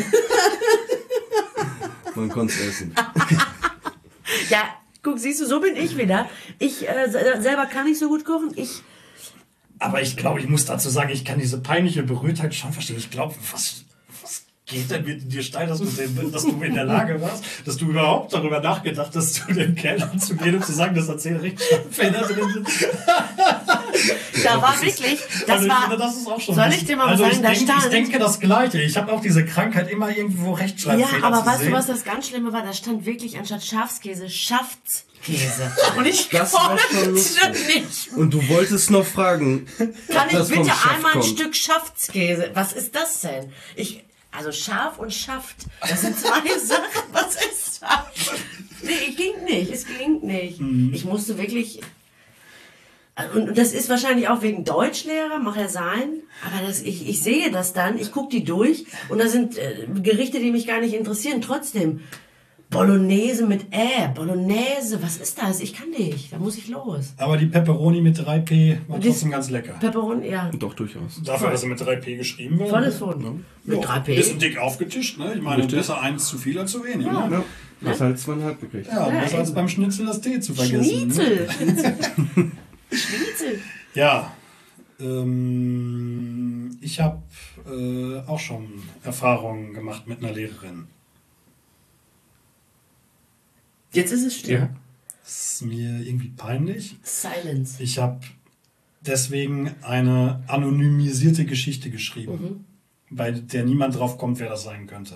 [SPEAKER 2] Man konnte es essen.
[SPEAKER 3] Ja, guck, siehst du, so bin ich wieder. Ich äh, se- selber kann nicht so gut kochen. Ich,
[SPEAKER 1] Aber ich glaube, ich muss dazu sagen, ich kann diese peinliche Berührtheit schon verstehen. Ich glaube, was, was geht denn mit dir steil, dass du, den, dass du in der Lage warst, dass du überhaupt darüber nachgedacht hast, zu dem Keller zu gehen und zu sagen, dass da zehn Rechtschreibfehler drin sind.
[SPEAKER 3] da war wirklich, das
[SPEAKER 1] Also ich
[SPEAKER 3] war,
[SPEAKER 1] finde, das ist auch schon
[SPEAKER 3] soll
[SPEAKER 1] was-
[SPEAKER 3] ich dir mal
[SPEAKER 1] also
[SPEAKER 3] sagen,
[SPEAKER 1] ich
[SPEAKER 3] da
[SPEAKER 1] denke,
[SPEAKER 3] stand-
[SPEAKER 1] ich denke das Gleiche. Ich habe auch diese Krankheit, immer irgendwo Rechtschreibfehler
[SPEAKER 3] ja, aber
[SPEAKER 1] zu
[SPEAKER 3] weißt
[SPEAKER 1] sehen.
[SPEAKER 3] du, was das ganz Schlimme war? Da stand wirklich anstatt Schafskäse, Schaftskäse. Und ich
[SPEAKER 2] Das war
[SPEAKER 3] konnte
[SPEAKER 2] schon lustig.
[SPEAKER 3] nicht.
[SPEAKER 2] Und du wolltest noch fragen,
[SPEAKER 3] Kann
[SPEAKER 2] ob
[SPEAKER 3] ich
[SPEAKER 2] das vom
[SPEAKER 3] bitte
[SPEAKER 2] Schaft
[SPEAKER 3] einmal ein
[SPEAKER 2] kommt.
[SPEAKER 3] Stück Schaftskäse? Was ist das denn? Ich, also Schaf und Schaft, das sind zwei Sachen. Was ist das? Nee, es ging nicht, es ging nicht. Ich musste wirklich... Und das ist wahrscheinlich auch wegen Deutschlehrer, mag ja sein. Aber das, ich, ich sehe das dann, ich gucke die durch und da sind äh, Gerichte, die mich gar nicht interessieren. Trotzdem, Bolognese mit Ä, Bolognese, was ist das? Ich kann nicht, da muss ich los.
[SPEAKER 1] Aber die Pepperoni mit drei P war
[SPEAKER 3] Das-
[SPEAKER 1] trotzdem ganz lecker.
[SPEAKER 3] Pepperoni, ja.
[SPEAKER 2] Doch, durchaus.
[SPEAKER 1] Dafür, dass sie mit drei P geschrieben wird.
[SPEAKER 3] Volles Fund. Mit drei P.
[SPEAKER 1] Bisschen dick aufgetischt, ne? Ich meine,
[SPEAKER 2] Richtig.
[SPEAKER 1] besser eins zu viel als zu wenig. Ja, ne?
[SPEAKER 2] Ja, das halt zweieinhalb gekriegt.
[SPEAKER 1] Ja, besser als beim Schnitzel das T zu vergessen. Ne?
[SPEAKER 3] Schnitzel. Schnitzel.
[SPEAKER 1] Ja, ähm, ich habe äh, auch schon Erfahrungen gemacht mit einer Lehrerin.
[SPEAKER 3] Jetzt ist es still.
[SPEAKER 2] Ja.
[SPEAKER 1] Das ist mir irgendwie peinlich.
[SPEAKER 3] Silence.
[SPEAKER 1] Ich habe deswegen eine anonymisierte Geschichte geschrieben, bei der niemand drauf kommt, wer das sein könnte.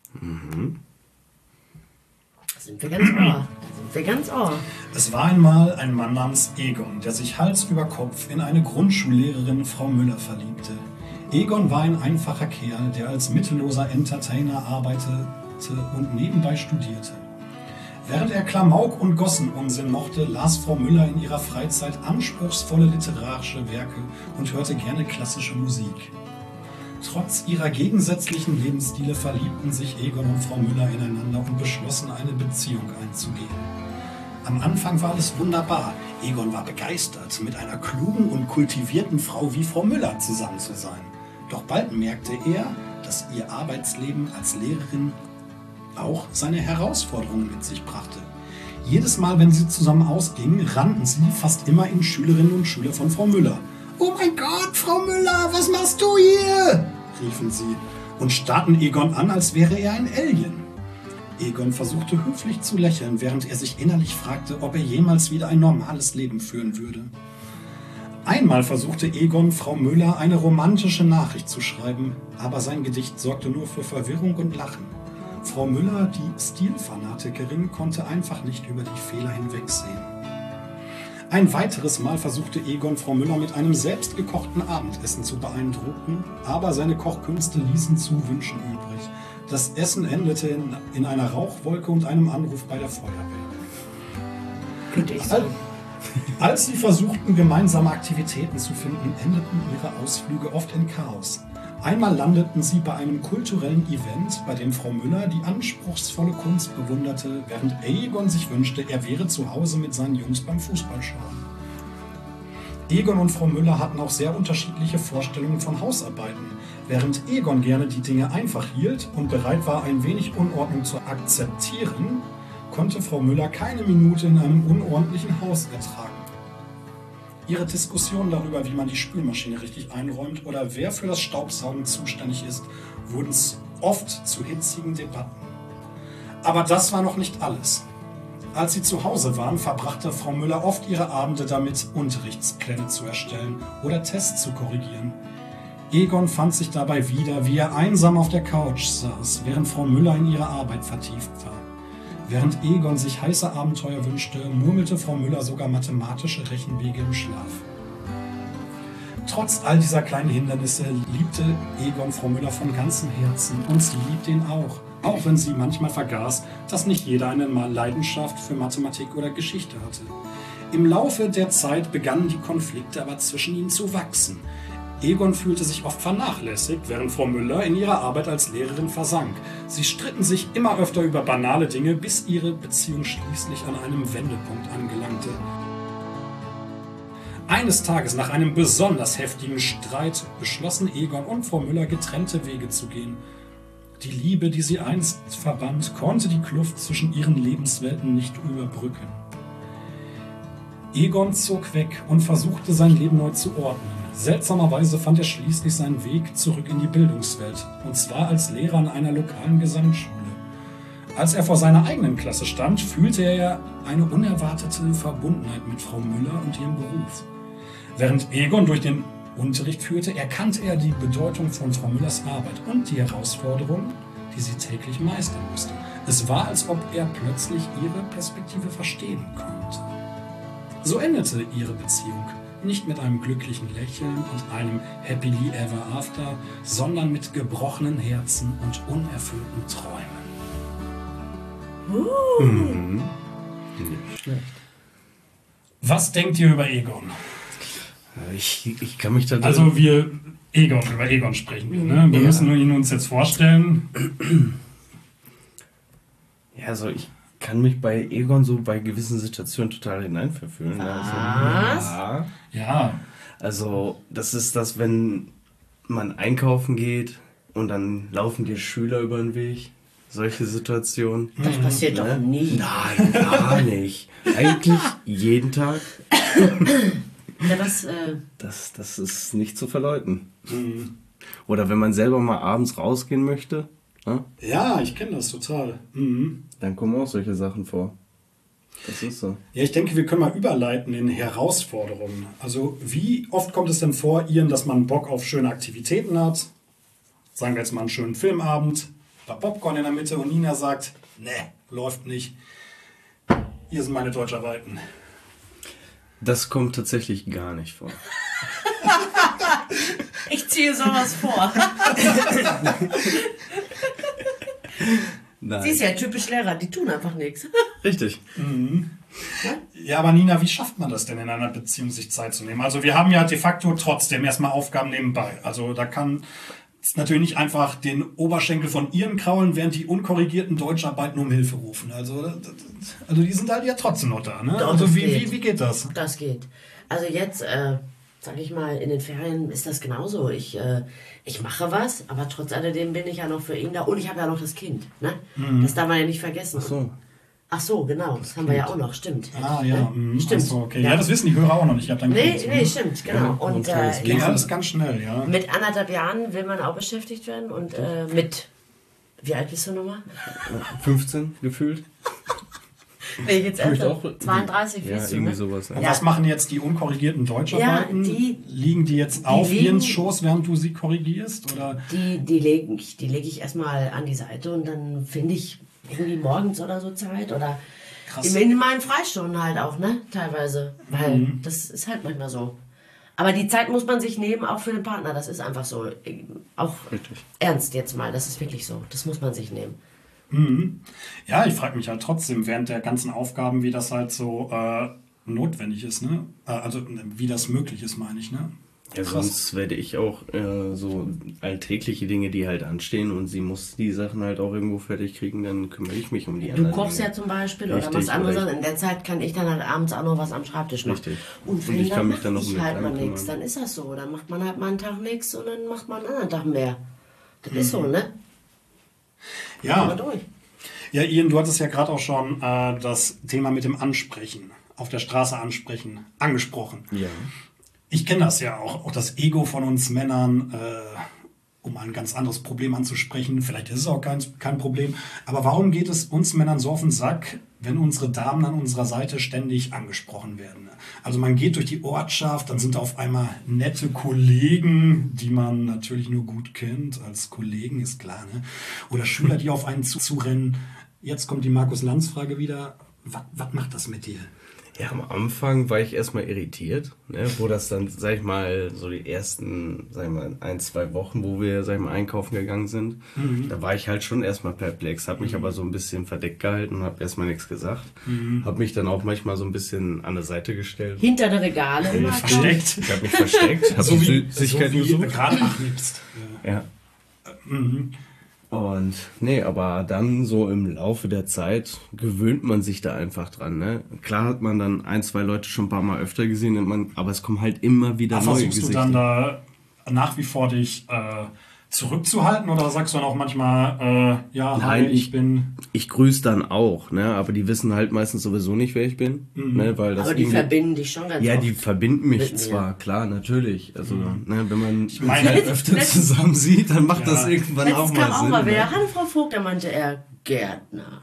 [SPEAKER 3] Da sind wir ganz ohr. Da sind wir ganz ohr.
[SPEAKER 1] Es war einmal ein Mann namens Egon, der sich Hals über Kopf in eine Grundschullehrerin, Frau Müller, verliebte. Egon war ein einfacher Kerl, der als mittelloser Entertainer arbeitete und nebenbei studierte. Während er Klamauk und Gossenunsinn mochte, las Frau Müller in ihrer Freizeit anspruchsvolle literarische Werke und hörte gerne klassische Musik. Trotz ihrer gegensätzlichen Lebensstile verliebten sich Egon und Frau Müller ineinander und beschlossen, eine Beziehung einzugehen. Am Anfang war alles wunderbar. Egon war begeistert, mit einer klugen und kultivierten Frau wie Frau Müller zusammen zu sein. Doch bald merkte er, dass ihr Arbeitsleben als Lehrerin auch seine Herausforderungen mit sich brachte. Jedes Mal, wenn sie zusammen ausgingen, rannten sie fast immer in Schülerinnen und Schüler von Frau Müller. »Oh mein Gott, Frau Müller, was machst du hier?« riefen sie und starrten Egon an, als wäre er ein Alien. Egon versuchte höflich zu lächeln, während er sich innerlich fragte, ob er jemals wieder ein normales Leben führen würde. Einmal versuchte Egon, Frau Müller eine romantische Nachricht zu schreiben, aber sein Gedicht sorgte nur für Verwirrung und Lachen. Frau Müller, die Stilfanatikerin, konnte einfach nicht über die Fehler hinwegsehen. Ein weiteres Mal versuchte Egon, Frau Müller mit einem selbstgekochten Abendessen zu beeindrucken, aber seine Kochkünste ließen zu wünschen übrig. Das Essen endete in, in einer Rauchwolke und einem Anruf bei der Feuerwehr.
[SPEAKER 3] Könnte ich sagen.
[SPEAKER 1] Als sie versuchten, gemeinsame Aktivitäten zu finden, endeten ihre Ausflüge oft in Chaos. Einmal landeten sie bei einem kulturellen Event, bei dem Frau Müller die anspruchsvolle Kunst bewunderte, während Egon sich wünschte, er wäre zu Hause mit seinen Jungs beim Fußballschauen. Egon und Frau Müller hatten auch sehr unterschiedliche Vorstellungen von Hausarbeiten. Während Egon gerne die Dinge einfach hielt und bereit war, ein wenig Unordnung zu akzeptieren, konnte Frau Müller keine Minute in einem unordentlichen Haus ertragen. Ihre Diskussionen darüber, wie man die Spülmaschine richtig einräumt oder wer für das Staubsaugen zuständig ist, wurden oft zu hitzigen Debatten. Aber das war noch nicht alles. Als sie zu Hause waren, verbrachte Frau Müller oft ihre Abende damit, Unterrichtspläne zu erstellen oder Tests zu korrigieren. Egon fand sich dabei wieder, wie er einsam auf der Couch saß, während Frau Müller in ihre Arbeit vertieft war. Während Egon sich heiße Abenteuer wünschte, murmelte Frau Müller sogar mathematische Rechenwege im Schlaf. Trotz all dieser kleinen Hindernisse liebte Egon Frau Müller von ganzem Herzen und sie liebte ihn auch, auch wenn sie manchmal vergaß, dass nicht jeder eine Leidenschaft für Mathematik oder Geschichte hatte. Im Laufe der Zeit begannen die Konflikte aber zwischen ihnen zu wachsen. Egon fühlte sich oft vernachlässigt, während Frau Müller in ihrer Arbeit als Lehrerin versank. Sie stritten sich immer öfter über banale Dinge, bis ihre Beziehung schließlich an einem Wendepunkt angelangte. Eines Tages, nach einem besonders heftigen Streit, beschlossen Egon und Frau Müller, getrennte Wege zu gehen. Die Liebe, die sie einst verband, konnte die Kluft zwischen ihren Lebenswelten nicht überbrücken. Egon zog weg und versuchte, sein Leben neu zu ordnen. Seltsamerweise fand er schließlich seinen Weg zurück in die Bildungswelt, und zwar als Lehrer an einer lokalen Gesamtschule. Als er vor seiner eigenen Klasse stand, fühlte er eine unerwartete Verbundenheit mit Frau Müller und ihrem Beruf. Während Egon durch den Unterricht führte, erkannte er die Bedeutung von Frau Müllers Arbeit und die Herausforderungen, die sie täglich meistern musste. Es war, als ob er plötzlich ihre Perspektive verstehen konnte. So endete ihre Beziehung. Nicht mit einem glücklichen Lächeln und einem Happily Ever After, sondern mit gebrochenen Herzen und unerfüllten Träumen.
[SPEAKER 3] Uh.
[SPEAKER 2] Mhm. Nicht schlecht.
[SPEAKER 1] Was denkt ihr über Egon?
[SPEAKER 2] Ich, ich kann mich da...
[SPEAKER 1] Also wir, Egon, über Egon sprechen wir, ne? Wir
[SPEAKER 2] ja.
[SPEAKER 1] müssen ihn uns jetzt vorstellen.
[SPEAKER 2] Ja, also ich kann mich bei Egon so bei gewissen Situationen total hineinverfühlen.
[SPEAKER 3] Was?
[SPEAKER 2] Also, ja.
[SPEAKER 1] Ja.
[SPEAKER 2] Also das ist das, wenn man einkaufen geht und dann laufen dir Schüler über den Weg. Solche Situationen.
[SPEAKER 3] Das passiert doch nie.
[SPEAKER 2] Nein, gar nicht. Eigentlich jeden Tag.
[SPEAKER 3] Ja, das, äh
[SPEAKER 2] Das, das ist nicht zu verleugnen. Mhm. Oder wenn man selber mal abends rausgehen möchte, ne?
[SPEAKER 1] Ja, ich kenne das total. Mhm.
[SPEAKER 2] Dann kommen auch solche Sachen vor. Das ist so.
[SPEAKER 1] Ja, ich denke, wir können mal überleiten in Herausforderungen. Also wie oft kommt es denn vor Ihnen, dass man Bock auf schöne Aktivitäten hat? Sagen wir jetzt mal einen schönen Filmabend, da Popcorn in der Mitte und Nina sagt, ne, läuft nicht. Hier sind meine Deutscher Weiten.
[SPEAKER 2] Das kommt tatsächlich gar nicht vor.
[SPEAKER 3] ich ziehe sowas vor.
[SPEAKER 2] Nein.
[SPEAKER 3] Sie ist ja typisch Lehrer, die tun einfach nichts.
[SPEAKER 2] Richtig.
[SPEAKER 1] Mhm. Ja, aber Nina, wie schafft man das denn in einer Beziehung, sich Zeit zu nehmen? Also wir haben ja de facto trotzdem erstmal Aufgaben nebenbei. Also da kann ist natürlich nicht einfach den Oberschenkel von ihren kraulen, während die unkorrigierten Deutscharbeiten um Hilfe rufen. Also, also die sind halt ja trotzdem noch da. Ne?
[SPEAKER 3] Doch,
[SPEAKER 1] also
[SPEAKER 3] das
[SPEAKER 1] wie,
[SPEAKER 3] geht.
[SPEAKER 1] wie, wie geht das?
[SPEAKER 3] Das geht. Also jetzt, äh, sag ich mal, in den Ferien ist das genauso. Ich, äh, ich mache was, aber trotz alledem bin ich ja noch für ihn da. Und ich habe ja noch das Kind. Ne? Mhm. Das darf man ja nicht vergessen.
[SPEAKER 2] Ach so.
[SPEAKER 3] Ach so, genau. Das, das haben wir ja auch noch. Stimmt.
[SPEAKER 1] Ah, ja.
[SPEAKER 3] Ne?
[SPEAKER 1] Mhm.
[SPEAKER 3] Stimmt.
[SPEAKER 1] So, okay. Ja. ja, das wissen die Hörer auch noch nicht. Ich hab dann
[SPEAKER 3] Nee,
[SPEAKER 1] Kind,
[SPEAKER 3] nee,
[SPEAKER 1] ne?
[SPEAKER 3] stimmt, genau. Und
[SPEAKER 1] Das
[SPEAKER 3] äh,
[SPEAKER 1] ging
[SPEAKER 3] ja,
[SPEAKER 1] alles ganz schnell, ja.
[SPEAKER 3] mit anderthalb Jahren will man auch beschäftigt werden. Und äh, mit, wie alt bist du nochmal?
[SPEAKER 2] fünfzehn gefühlt.
[SPEAKER 3] Nee, jetzt
[SPEAKER 2] Fühl ich
[SPEAKER 3] älter.
[SPEAKER 2] auch-
[SPEAKER 3] zweiunddreißig
[SPEAKER 2] Ja,
[SPEAKER 3] bist du,
[SPEAKER 2] irgendwie
[SPEAKER 3] ne?
[SPEAKER 2] sowas. Ja.
[SPEAKER 1] Und
[SPEAKER 3] Ja.
[SPEAKER 1] was machen jetzt die unkorrigierten Deutscharbeiten?
[SPEAKER 3] Ja, die-
[SPEAKER 1] liegen die jetzt auf
[SPEAKER 3] liegen-
[SPEAKER 1] ihren Schoß, während du sie korrigierst? Oder?
[SPEAKER 3] Die, die lege ich, die leg ich erstmal an die Seite und dann finde ich irgendwie morgens oder so Zeit oder
[SPEAKER 1] Krass.
[SPEAKER 3] in, in meinen Freistunden halt auch, ne? Teilweise. Weil
[SPEAKER 1] Mhm.
[SPEAKER 3] das ist halt manchmal so. Aber die Zeit muss man sich nehmen, auch für den Partner. Das ist einfach so. Auch
[SPEAKER 2] Richtig.
[SPEAKER 3] ernst jetzt mal. Das ist wirklich so. Das muss man sich nehmen.
[SPEAKER 1] Mhm. Ja, ich frage mich halt trotzdem während der ganzen Aufgaben, wie das halt so äh, notwendig ist, ne? Äh, also wie das möglich ist, meine ich, ne?
[SPEAKER 2] Ja, sonst werde ich auch äh, so alltägliche Dinge, die halt anstehen und sie muss die Sachen halt auch irgendwo fertig kriegen, dann kümmere ich mich um die
[SPEAKER 3] Du
[SPEAKER 2] anderen
[SPEAKER 3] kochst
[SPEAKER 2] Dinge.
[SPEAKER 3] ja zum Beispiel
[SPEAKER 2] Richtig,
[SPEAKER 3] oder machst andere
[SPEAKER 2] oder ich-
[SPEAKER 3] Sachen. In der Zeit kann ich dann halt abends auch noch was am Schreibtisch machen.
[SPEAKER 2] Richtig.
[SPEAKER 3] Und
[SPEAKER 2] Und
[SPEAKER 3] wenn
[SPEAKER 2] ich
[SPEAKER 3] dann
[SPEAKER 2] kann mich
[SPEAKER 3] mach
[SPEAKER 2] dann noch
[SPEAKER 3] ich
[SPEAKER 2] um den
[SPEAKER 3] halt mal
[SPEAKER 2] Kleinen
[SPEAKER 3] nichts,
[SPEAKER 2] kümmern.
[SPEAKER 3] dann ist das so. Dann macht man halt mal einen Tag nichts und dann macht man einen anderen Tag mehr. Das ist
[SPEAKER 2] Mhm.
[SPEAKER 3] so, ne?
[SPEAKER 1] Ja.
[SPEAKER 3] Aber durch.
[SPEAKER 1] Ja, Ian, du hattest ja gerade auch schon äh, das Thema mit dem Ansprechen, auf der Straße ansprechen, angesprochen.
[SPEAKER 2] Ja.
[SPEAKER 1] Ich kenne das ja auch, auch das Ego von uns Männern, äh, um ein ganz anderes Problem anzusprechen. Vielleicht ist es auch kein, kein Problem. Aber warum geht es uns Männern so auf den Sack, wenn unsere Damen an unserer Seite ständig angesprochen werden? Also man geht durch die Ortschaft, dann sind da auf einmal nette Kollegen, die man natürlich nur gut kennt, als Kollegen, ist klar, ne? Oder Schüler, die auf einen zu- zurennen. Jetzt kommt die Markus-Lanz-Frage wieder. Was, was macht das mit dir?
[SPEAKER 2] Ja, am Anfang war ich erstmal irritiert, ne, wo das dann, sag ich mal, so die ersten, sag ich mal, ein, zwei Wochen, wo wir, sag ich mal, einkaufen gegangen sind,
[SPEAKER 1] Mhm.
[SPEAKER 2] da war ich halt schon erstmal perplex, habe mich aber so ein bisschen verdeckt gehalten und habe erstmal nichts gesagt,
[SPEAKER 1] Mhm.
[SPEAKER 2] habe mich dann auch manchmal so ein bisschen an der Seite gestellt.
[SPEAKER 3] Hinter der Regale immer
[SPEAKER 1] Versteckt.
[SPEAKER 2] Ich habe mich versteckt, habe
[SPEAKER 1] So
[SPEAKER 2] die
[SPEAKER 1] wie,
[SPEAKER 2] Süßigkeiten
[SPEAKER 1] so wie
[SPEAKER 2] gesucht.
[SPEAKER 1] gerade nachnimmst.
[SPEAKER 2] Ja.
[SPEAKER 1] Mhm.
[SPEAKER 2] Und nee, aber dann so im Laufe der Zeit gewöhnt man sich da einfach dran. Ne? Klar hat man dann ein, zwei Leute schon ein paar Mal öfter gesehen, und man, aber es kommen halt immer wieder
[SPEAKER 1] Da
[SPEAKER 2] neue
[SPEAKER 1] versuchst du
[SPEAKER 2] Gesichter.
[SPEAKER 1] dann da nach wie vor dich äh, zurückzuhalten oder sagst du dann auch manchmal, äh, ja, hi,
[SPEAKER 2] Nein,
[SPEAKER 1] ich,
[SPEAKER 2] ich-
[SPEAKER 1] bin...
[SPEAKER 2] Ich grüße dann auch, ne? Aber die wissen halt meistens sowieso nicht, wer ich bin. Ne? Weil das
[SPEAKER 3] Aber die
[SPEAKER 2] irgendwie-
[SPEAKER 3] verbinden dich schon ganz
[SPEAKER 2] Ja,
[SPEAKER 3] oft.
[SPEAKER 2] die verbinden mich
[SPEAKER 3] Mit mir.
[SPEAKER 2] zwar, klar, natürlich. Also, ne, wenn man sich
[SPEAKER 1] meine-
[SPEAKER 2] halt öfter zusammen sieht, dann macht
[SPEAKER 1] Ja.
[SPEAKER 2] das irgendwann
[SPEAKER 3] Letztens
[SPEAKER 2] auch
[SPEAKER 3] kam
[SPEAKER 2] mal
[SPEAKER 3] auch
[SPEAKER 2] Sinn.
[SPEAKER 3] mal
[SPEAKER 2] ne?
[SPEAKER 3] wer. Hallo Frau Vogt, da meinte er Gärtner.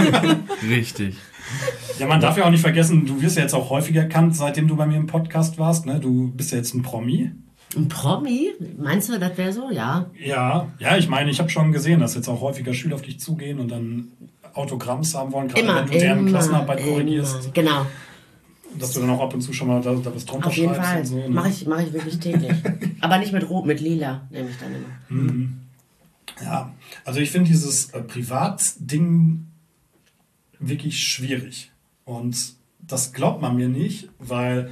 [SPEAKER 2] Richtig.
[SPEAKER 1] Ja, man darf ja auch nicht vergessen, du wirst ja jetzt auch häufiger erkannt, seitdem du bei mir im Podcast warst. Ne? Du bist ja jetzt ein Promi.
[SPEAKER 3] Ein Promi? Meinst du, das wäre so? Ja.
[SPEAKER 1] Ja, ja, ich meine, ich habe schon gesehen, dass jetzt auch häufiger Schüler auf dich zugehen und dann Autogramms haben wollen, gerade
[SPEAKER 3] Immer,
[SPEAKER 1] wenn du deren
[SPEAKER 3] immer,
[SPEAKER 1] Klassenarbeit
[SPEAKER 3] immer.
[SPEAKER 1] korrigierst.
[SPEAKER 3] Genau.
[SPEAKER 1] Dass du dann auch ab und zu schon mal da, da was drunter
[SPEAKER 3] Auf jeden
[SPEAKER 1] schreibst
[SPEAKER 3] Fall.
[SPEAKER 1] und so. Ne?
[SPEAKER 3] Mache ich, mach ich wirklich täglich. Aber nicht mit Rot, mit Lila nehme ich dann immer.
[SPEAKER 1] Ja, also ich finde dieses äh, Privatding wirklich schwierig. Und das glaubt man mir nicht, weil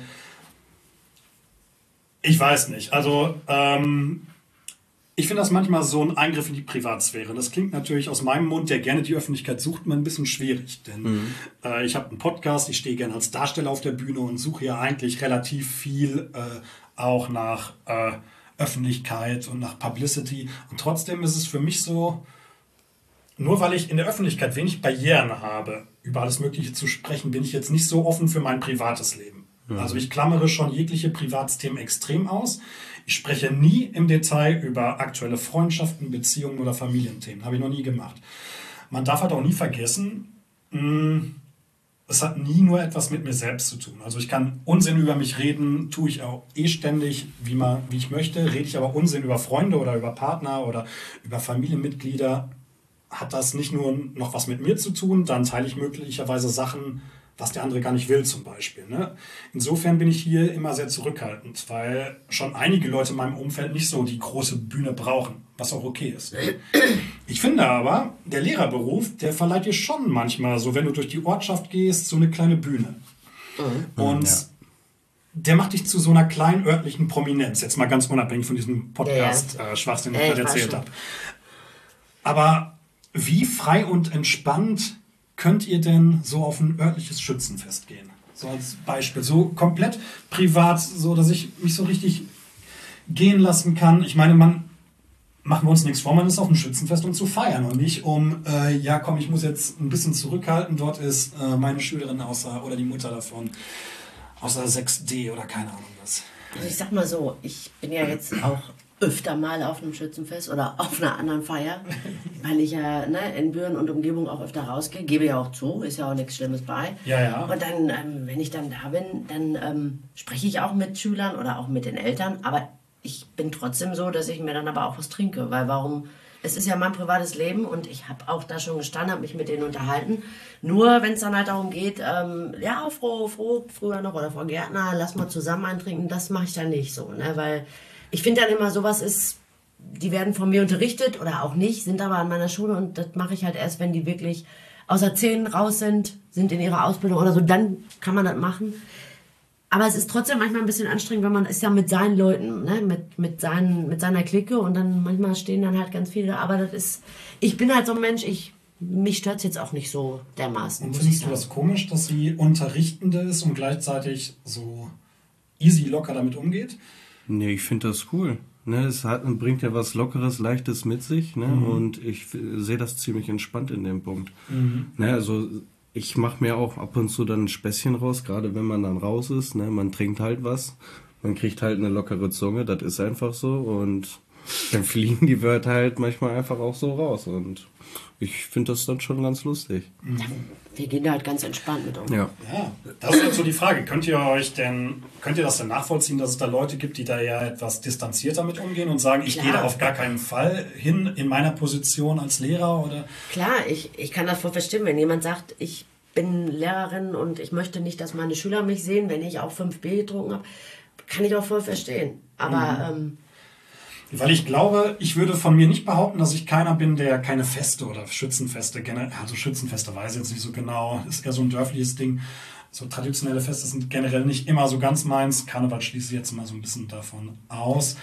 [SPEAKER 1] ich weiß nicht. Also ähm, ich finde das manchmal so ein Eingriff in die Privatsphäre. Das klingt natürlich aus meinem Mund, der gerne die Öffentlichkeit sucht, mal ein bisschen schwierig. Denn äh, ich habe einen Podcast, ich stehe gerne als Darsteller auf der Bühne und suche ja eigentlich relativ viel äh, auch nach äh, Öffentlichkeit und nach Publicity. Und trotzdem ist es für mich so, nur weil ich in der Öffentlichkeit wenig Barrieren habe, über alles Mögliche zu sprechen, bin ich jetzt nicht so offen für mein privates Leben. Also ich klammere schon jegliche Privatsthemen extrem aus. Ich spreche nie im Detail über aktuelle Freundschaften, Beziehungen oder Familienthemen. Habe ich noch nie gemacht. Man darf halt auch nie vergessen, mh, es hat nie nur etwas mit mir selbst zu tun. Also ich kann Unsinn über mich reden, tue ich auch eh ständig, wie, man, wie ich möchte. Rede ich aber Unsinn über Freunde oder über Partner oder über Familienmitglieder, hat das nicht nur noch was mit mir zu tun, dann teile ich möglicherweise Sachen, was der andere gar nicht will zum Beispiel. Ne? Insofern bin ich hier immer sehr zurückhaltend, weil schon einige Leute in meinem Umfeld nicht so die große Bühne brauchen, was auch okay ist. Ich finde aber, der Lehrerberuf, der verleiht dir schon manchmal so, wenn du durch die Ortschaft gehst, so eine kleine Bühne. Und
[SPEAKER 2] Ja.
[SPEAKER 1] der macht dich zu so einer kleinen örtlichen Prominenz. Jetzt mal ganz unabhängig von diesem Podcast
[SPEAKER 3] ja, ja.
[SPEAKER 1] äh, Schwachsinn, den
[SPEAKER 3] ja,
[SPEAKER 1] ich gerade erzählt habe. Aber wie frei und entspannt könnt ihr denn so auf ein örtliches Schützenfest gehen? So als Beispiel. So komplett privat, so dass ich mich so richtig gehen lassen kann. Ich meine, man machen wir uns nichts vor, man ist auf dem Schützenfest, um zu feiern und nicht um, äh, ja komm, ich muss jetzt ein bisschen zurückhalten, dort ist äh, meine Schülerin außer, oder die Mutter davon, außer sechs D oder keine Ahnung was.
[SPEAKER 3] Also ich sag mal so, ich bin ja jetzt auch öfter mal auf einem Schützenfest oder auf einer anderen Feier, weil ich ja ne, in Büren und Umgebung auch öfter rausgehe, gebe ja auch zu, ist ja auch nichts Schlimmes bei.
[SPEAKER 1] Ja, ja.
[SPEAKER 3] Und dann, ähm, wenn ich dann da bin, dann ähm, spreche ich auch mit Schülern oder auch mit den Eltern, aber ich bin trotzdem so, dass ich mir dann aber auch was trinke, weil warum, es ist ja mein privates Leben und ich habe auch da schon gestanden, habe mich mit denen unterhalten. Nur wenn es dann halt darum geht, ähm, ja, Frau, Frau, früher noch oder Frau Gärtner, lass mal zusammen eintrinken, das mache ich dann nicht so, ne? Weil ich finde dann immer, sowas ist, die werden von mir unterrichtet oder auch nicht, sind aber an meiner Schule und das mache ich halt erst, wenn die wirklich außer zehn raus sind, sind in ihrer Ausbildung oder so, dann kann man das machen. Aber es ist trotzdem manchmal ein bisschen anstrengend, wenn man ist ja mit seinen Leuten, ne? mit, mit, seinen, mit seiner Clique und dann manchmal stehen dann halt ganz viele. Aber das ist, ich bin halt so ein Mensch, ich, mich stört es jetzt auch nicht so dermaßen.
[SPEAKER 1] Und findest du das komisch, dass sie Unterrichtende ist und gleichzeitig so easy, locker damit umgeht?
[SPEAKER 2] Nee, ich finde das cool. Ne, es hat, bringt ja was Lockeres, Leichtes mit sich. Ne? Mhm. Und ich sehe das ziemlich entspannt in dem Punkt. Mhm. Ne, also ich mache mir auch ab und zu dann ein Späßchen raus, gerade wenn man dann raus ist. Ne? Man trinkt halt was, man kriegt halt eine lockere Zunge, das ist einfach so. Und dann fliegen die Wörter halt manchmal einfach auch so raus. Und ich finde das dann schon ganz lustig.
[SPEAKER 3] Mhm. Wir gehen da halt ganz entspannt mit um.
[SPEAKER 2] Ja.
[SPEAKER 1] Ja, das ist halt so die Frage. Könnt ihr euch denn, könnt ihr das denn nachvollziehen, dass es da Leute gibt, die da ja etwas distanzierter mit umgehen und sagen, ich
[SPEAKER 3] Klar.
[SPEAKER 1] gehe da auf gar keinen Fall hin in meiner Position als Lehrer? Oder?
[SPEAKER 3] Klar, ich, ich kann das voll verstehen, wenn jemand sagt, ich bin Lehrerin und ich möchte nicht, dass meine Schüler mich sehen, wenn ich auch fünf B getrunken habe, kann ich auch voll verstehen. Aber
[SPEAKER 1] Mhm.
[SPEAKER 3] ähm,
[SPEAKER 1] Weil ich glaube, ich würde von mir nicht behaupten, dass ich keiner bin, der keine Feste oder Schützenfeste, generell, also Schützenfeste weiß ich jetzt nicht so genau, ist eher so ein dörfliches Ding. So traditionelle Feste sind generell nicht immer so ganz meins. Karneval schließe ich jetzt mal so ein bisschen davon aus.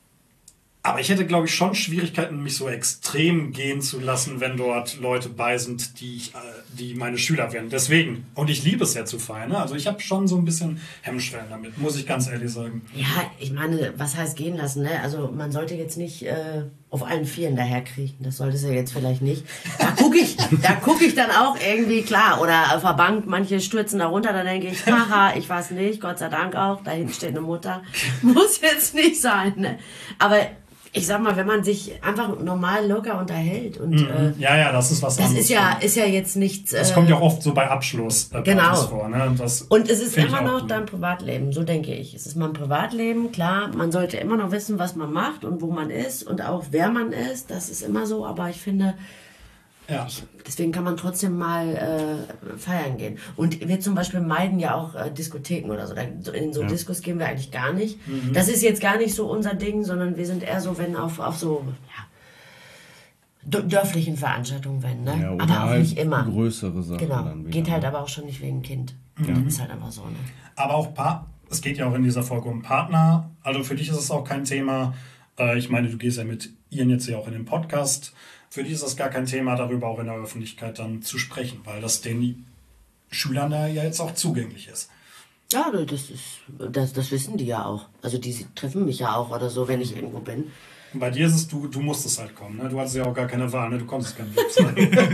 [SPEAKER 1] Aber ich hätte, glaube ich, schon Schwierigkeiten, mich so extrem gehen zu lassen, wenn dort Leute bei sind, die, ich, äh, die meine Schüler werden. Deswegen, und ich liebe es ja zu feiern. Ne? Also ich habe schon so ein bisschen Hemmschwellen damit, muss ich ganz ehrlich sagen.
[SPEAKER 3] ja, ich meine, was heißt gehen lassen? Ne? Also man sollte jetzt nicht äh, auf allen Vieren daherkriechen. Das sollte es ja jetzt vielleicht nicht. Da gucke ich, da guck ich dann auch irgendwie, klar, oder auf der Bank, manche stürzen da runter, dann denke ich, haha, ich weiß nicht, Gott sei Dank auch, da hinten steht eine Mutter. Muss jetzt nicht sein. Ne? Aber ich sag mal, wenn man sich einfach normal locker unterhält und
[SPEAKER 1] Mhm.
[SPEAKER 3] äh,
[SPEAKER 1] Ja, ja, das ist was
[SPEAKER 3] das
[SPEAKER 1] anderes.
[SPEAKER 3] ist ja, ist ja jetzt nichts.
[SPEAKER 1] Das
[SPEAKER 3] äh,
[SPEAKER 1] kommt ja auch oft so bei Abschluss äh,
[SPEAKER 3] Genau.
[SPEAKER 1] vor. Ne? Das
[SPEAKER 3] Und es ist
[SPEAKER 1] finde ich
[SPEAKER 3] immer
[SPEAKER 1] auch
[SPEAKER 3] noch
[SPEAKER 1] gut.
[SPEAKER 3] dein Privatleben, so denke ich. Es ist mein Privatleben, klar, man sollte immer noch wissen, was man macht und wo man ist und auch wer man ist, das ist immer so, aber ich finde,
[SPEAKER 1] Ja.
[SPEAKER 3] deswegen kann man trotzdem mal äh, feiern gehen. Und wir zum Beispiel meiden ja auch äh, Diskotheken oder so. Da, so in so
[SPEAKER 2] Ja.
[SPEAKER 3] Diskos gehen wir eigentlich gar nicht.
[SPEAKER 1] Mhm.
[SPEAKER 3] Das ist jetzt gar nicht so unser Ding, sondern wir sind eher so, wenn auf, auf so ja, dö- dörflichen Veranstaltungen, wenn, ne?
[SPEAKER 2] Ja, oder
[SPEAKER 3] aber auch
[SPEAKER 2] halt
[SPEAKER 3] nicht immer.
[SPEAKER 2] größere Sachen
[SPEAKER 3] Genau,
[SPEAKER 2] dann wieder,
[SPEAKER 3] geht halt
[SPEAKER 2] ne?
[SPEAKER 3] aber auch schon nicht wegen Kind.
[SPEAKER 1] Ja.
[SPEAKER 3] Das ist halt einfach so, ne?
[SPEAKER 1] Aber auch pa es geht ja auch in dieser Folge um Partner. Also für dich ist es auch kein Thema. Äh, ich meine, du gehst ja mit Ian jetzt ja auch in den Podcast. Für dich ist es gar kein Thema, darüber auch in der Öffentlichkeit dann zu sprechen, weil das den Schülern da ja jetzt auch zugänglich ist.
[SPEAKER 3] Ja, das ist, das, das wissen die ja auch. Also die treffen mich ja auch oder so, wenn ich irgendwo bin.
[SPEAKER 1] Und bei dir ist es, du, du musstest halt kommen. Ne? Du hattest ja auch gar keine Wahl, ne? Du kommst gar nicht sein.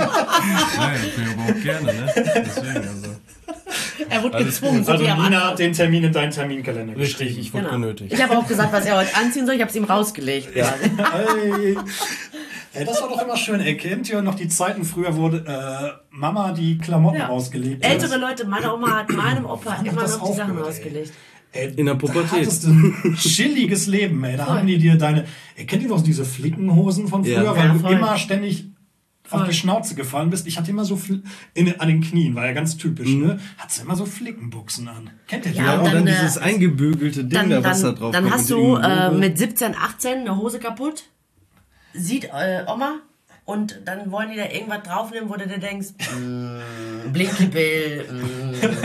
[SPEAKER 2] Nein, ich will aber auch gerne, ne? Deswegen, also.
[SPEAKER 3] Er wurde
[SPEAKER 2] Alles
[SPEAKER 3] gezwungen,
[SPEAKER 2] gut.
[SPEAKER 3] so
[SPEAKER 1] Also
[SPEAKER 3] wie am
[SPEAKER 1] Nina
[SPEAKER 3] Anfang.
[SPEAKER 1] hat den Termin in deinen Terminkalender
[SPEAKER 2] Richtig,
[SPEAKER 1] geschrieben.
[SPEAKER 2] ich wurde
[SPEAKER 3] Genau.
[SPEAKER 2] genötigt.
[SPEAKER 3] Ich habe auch gesagt, was er heute anziehen soll. Ich habe es ihm rausgelegt. quasi.
[SPEAKER 1] Ey. Ey, das war doch immer schön. Ey, kennt ihr noch die Zeiten früher, wo äh, Mama die Klamotten
[SPEAKER 3] Ja.
[SPEAKER 1] ausgelegt hat?
[SPEAKER 3] Ältere Leute, meine Oma hat meinem Opa
[SPEAKER 1] Wann hat
[SPEAKER 3] immer
[SPEAKER 1] das
[SPEAKER 3] noch die Sachen
[SPEAKER 1] aufgehört, ey?
[SPEAKER 3] ausgelegt.
[SPEAKER 1] Ey,
[SPEAKER 2] In der
[SPEAKER 1] Da
[SPEAKER 2] Pubertät.
[SPEAKER 1] hattest du ein chilliges Leben, ey. Da
[SPEAKER 3] Voll.
[SPEAKER 1] haben die dir deine... Ey, kennt ihr noch diese Flickenhosen von früher?
[SPEAKER 2] Ja.
[SPEAKER 1] Weil
[SPEAKER 3] Ja,
[SPEAKER 1] du
[SPEAKER 3] voll.
[SPEAKER 1] immer ständig auf
[SPEAKER 3] Voll.
[SPEAKER 1] die Schnauze gefallen bist. Ich hatte immer so... Fl in, an den Knien, war ja ganz typisch, ne? Hattest du immer so Flickenbuchsen an. Kennt ihr die?
[SPEAKER 3] Ja,
[SPEAKER 2] Ja,
[SPEAKER 3] und
[SPEAKER 2] und dann,
[SPEAKER 3] dann, äh,
[SPEAKER 2] dieses eingebügelte Ding
[SPEAKER 3] Dann,
[SPEAKER 2] da, was da
[SPEAKER 3] dann,
[SPEAKER 2] drauf
[SPEAKER 3] dann
[SPEAKER 2] kommt
[SPEAKER 3] hast
[SPEAKER 2] mit
[SPEAKER 3] du
[SPEAKER 2] dem
[SPEAKER 3] äh,
[SPEAKER 2] Logo.
[SPEAKER 3] mit siebzehn, achtzehn eine Hose kaputt, sieht äh, Oma und dann wollen die da irgendwas draufnehmen, wo du dir denkst, mm, Blinky Bill, mm.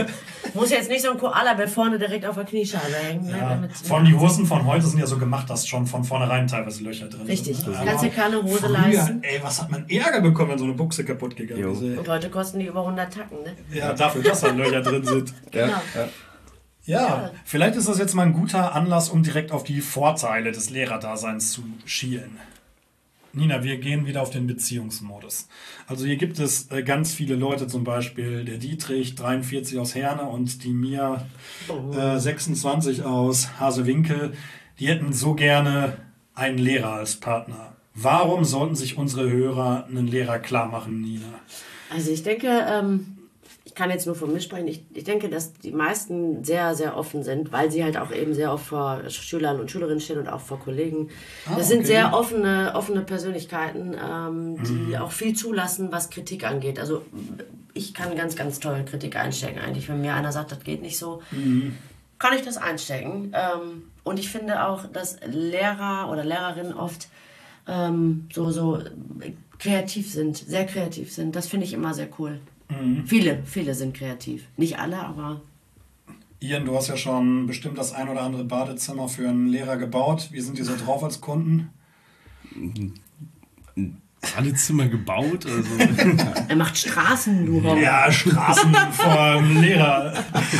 [SPEAKER 3] Muss jetzt nicht so ein Koala-Bett vorne direkt auf der Kniescheibe hängen. Ne?
[SPEAKER 1] Ja.
[SPEAKER 3] Damit,
[SPEAKER 1] Vor allem die Hosen von heute sind ja so gemacht, dass schon von vornherein teilweise Löcher drin
[SPEAKER 3] Richtig.
[SPEAKER 1] sind.
[SPEAKER 3] Du kannst dir keine Hose
[SPEAKER 1] früher,
[SPEAKER 3] leisten.
[SPEAKER 1] Ey, was hat man Ärger bekommen, wenn so eine Buchse kaputt gegangen
[SPEAKER 2] Jo.
[SPEAKER 1] ist. ey.
[SPEAKER 3] Und heute kosten die über hundert Tacken. Ne?
[SPEAKER 1] Ja, dafür, dass da Löcher drin sind.
[SPEAKER 3] Genau.
[SPEAKER 2] Ja.
[SPEAKER 1] Ja,
[SPEAKER 3] Ja.
[SPEAKER 1] vielleicht ist das jetzt mal ein guter Anlass, um direkt auf die Vorteile des Lehrerdaseins zu schielen. Nina, wir gehen wieder auf den Beziehungsmodus. Also hier gibt es äh, ganz viele Leute, zum Beispiel der Dietrich, dreiundvierzig aus Herne und die Mia, äh, sechsundzwanzig aus Hasewinkel. Die hätten so gerne einen Lehrer als Partner. Warum sollten sich unsere Hörer einen Lehrer klar machen, Nina?
[SPEAKER 3] Also ich denke, ähm, ich kann jetzt nur von mir sprechen, ich, ich denke, dass die meisten sehr, sehr offen sind, weil sie halt auch eben sehr oft vor Schülern und Schülerinnen stehen und auch vor Kollegen.
[SPEAKER 1] Ah,
[SPEAKER 3] das sind
[SPEAKER 1] okay.
[SPEAKER 3] sehr offene, offene Persönlichkeiten, ähm, die auch viel zulassen, was Kritik angeht. Also ich kann ganz, ganz toll Kritik einstecken eigentlich. Wenn mir einer sagt, das geht nicht so, kann ich das einstecken. Ähm, und ich finde auch, dass Lehrer oder Lehrerinnen oft ähm, so, so kreativ sind, sehr kreativ sind. Das finde ich immer sehr cool. Viele, viele sind kreativ. Nicht alle, aber...
[SPEAKER 1] Ian, du hast ja schon bestimmt das ein oder andere Badezimmer für einen Lehrer gebaut. Wie sind die so drauf als Kunden?
[SPEAKER 2] Badezimmer gebaut? Also.
[SPEAKER 3] Er macht Straßen, du Horror.
[SPEAKER 1] Ja, Straßen vom Lehrer.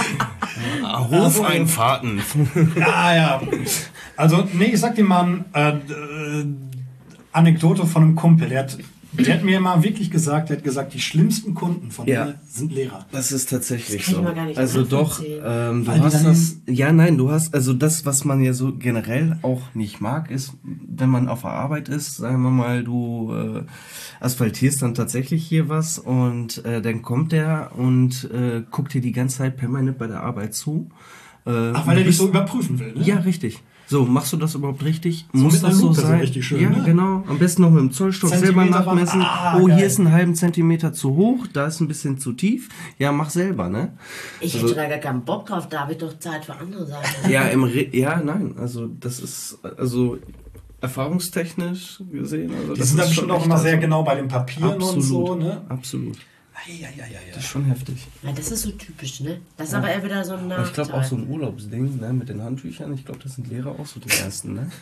[SPEAKER 2] Hofeinfahrten.
[SPEAKER 1] Ja, ja. Also, nee, ich sag dir mal eine äh, äh, Anekdote von einem Kumpel. Der hat, der hat mir mal wirklich gesagt, der hat gesagt, die schlimmsten Kunden von
[SPEAKER 2] Ja.
[SPEAKER 1] mir sind Lehrer.
[SPEAKER 2] Das ist tatsächlich
[SPEAKER 3] Das kann ich
[SPEAKER 2] so.
[SPEAKER 3] mal gar nicht
[SPEAKER 2] Also doch,
[SPEAKER 3] nachvollziehen.
[SPEAKER 2] ähm, du
[SPEAKER 1] Weil die
[SPEAKER 2] hast
[SPEAKER 1] dann
[SPEAKER 2] das. Ja, nein, du hast also das, was man ja so generell auch nicht mag, ist, wenn man auf der Arbeit ist, sagen wir mal, du äh, asphaltierst dann tatsächlich hier was und äh, dann kommt der und äh, guckt dir die ganze Zeit permanent bei der Arbeit zu. Äh,
[SPEAKER 1] Ach, weil er dich so überprüfen will, ne?
[SPEAKER 2] Ja, richtig. So, machst du das überhaupt richtig?
[SPEAKER 1] So
[SPEAKER 2] Muss
[SPEAKER 1] mit einer
[SPEAKER 2] das so
[SPEAKER 1] Lupe so
[SPEAKER 2] sein?
[SPEAKER 1] richtig schön,
[SPEAKER 2] ja,
[SPEAKER 1] ne?
[SPEAKER 2] genau. Am besten noch mit dem Zollstock selber
[SPEAKER 1] Zentimeter
[SPEAKER 2] nachmessen.
[SPEAKER 1] Ah,
[SPEAKER 2] oh,
[SPEAKER 1] geil.
[SPEAKER 2] hier ist ein halben Zentimeter zu hoch, da ist ein bisschen zu tief. Ja, mach selber, ne?
[SPEAKER 3] Ich hätte da gar keinen Bock drauf, da habe ich doch Zeit für andere Sachen.
[SPEAKER 2] Ja, im Re ja, nein, also das ist also erfahrungstechnisch gesehen. Also
[SPEAKER 1] Die
[SPEAKER 2] das
[SPEAKER 1] sind dann
[SPEAKER 2] ist
[SPEAKER 1] schon
[SPEAKER 2] schon
[SPEAKER 1] auch
[SPEAKER 2] echt
[SPEAKER 1] immer sehr
[SPEAKER 2] also-
[SPEAKER 1] genau bei den Papieren
[SPEAKER 2] absolut,
[SPEAKER 1] und so, ne?
[SPEAKER 2] Absolut.
[SPEAKER 1] Ja, ja, ja, ja.
[SPEAKER 2] Das ist schon heftig.
[SPEAKER 3] Ja, das ist so typisch, ne? Das ist aber eher wieder so ein
[SPEAKER 2] Aber
[SPEAKER 3] Nachteil.
[SPEAKER 2] ich glaube auch so ein Urlaubsding, ne, mit den Handtüchern. Ich glaube, das sind Lehrer auch so die ersten, ne?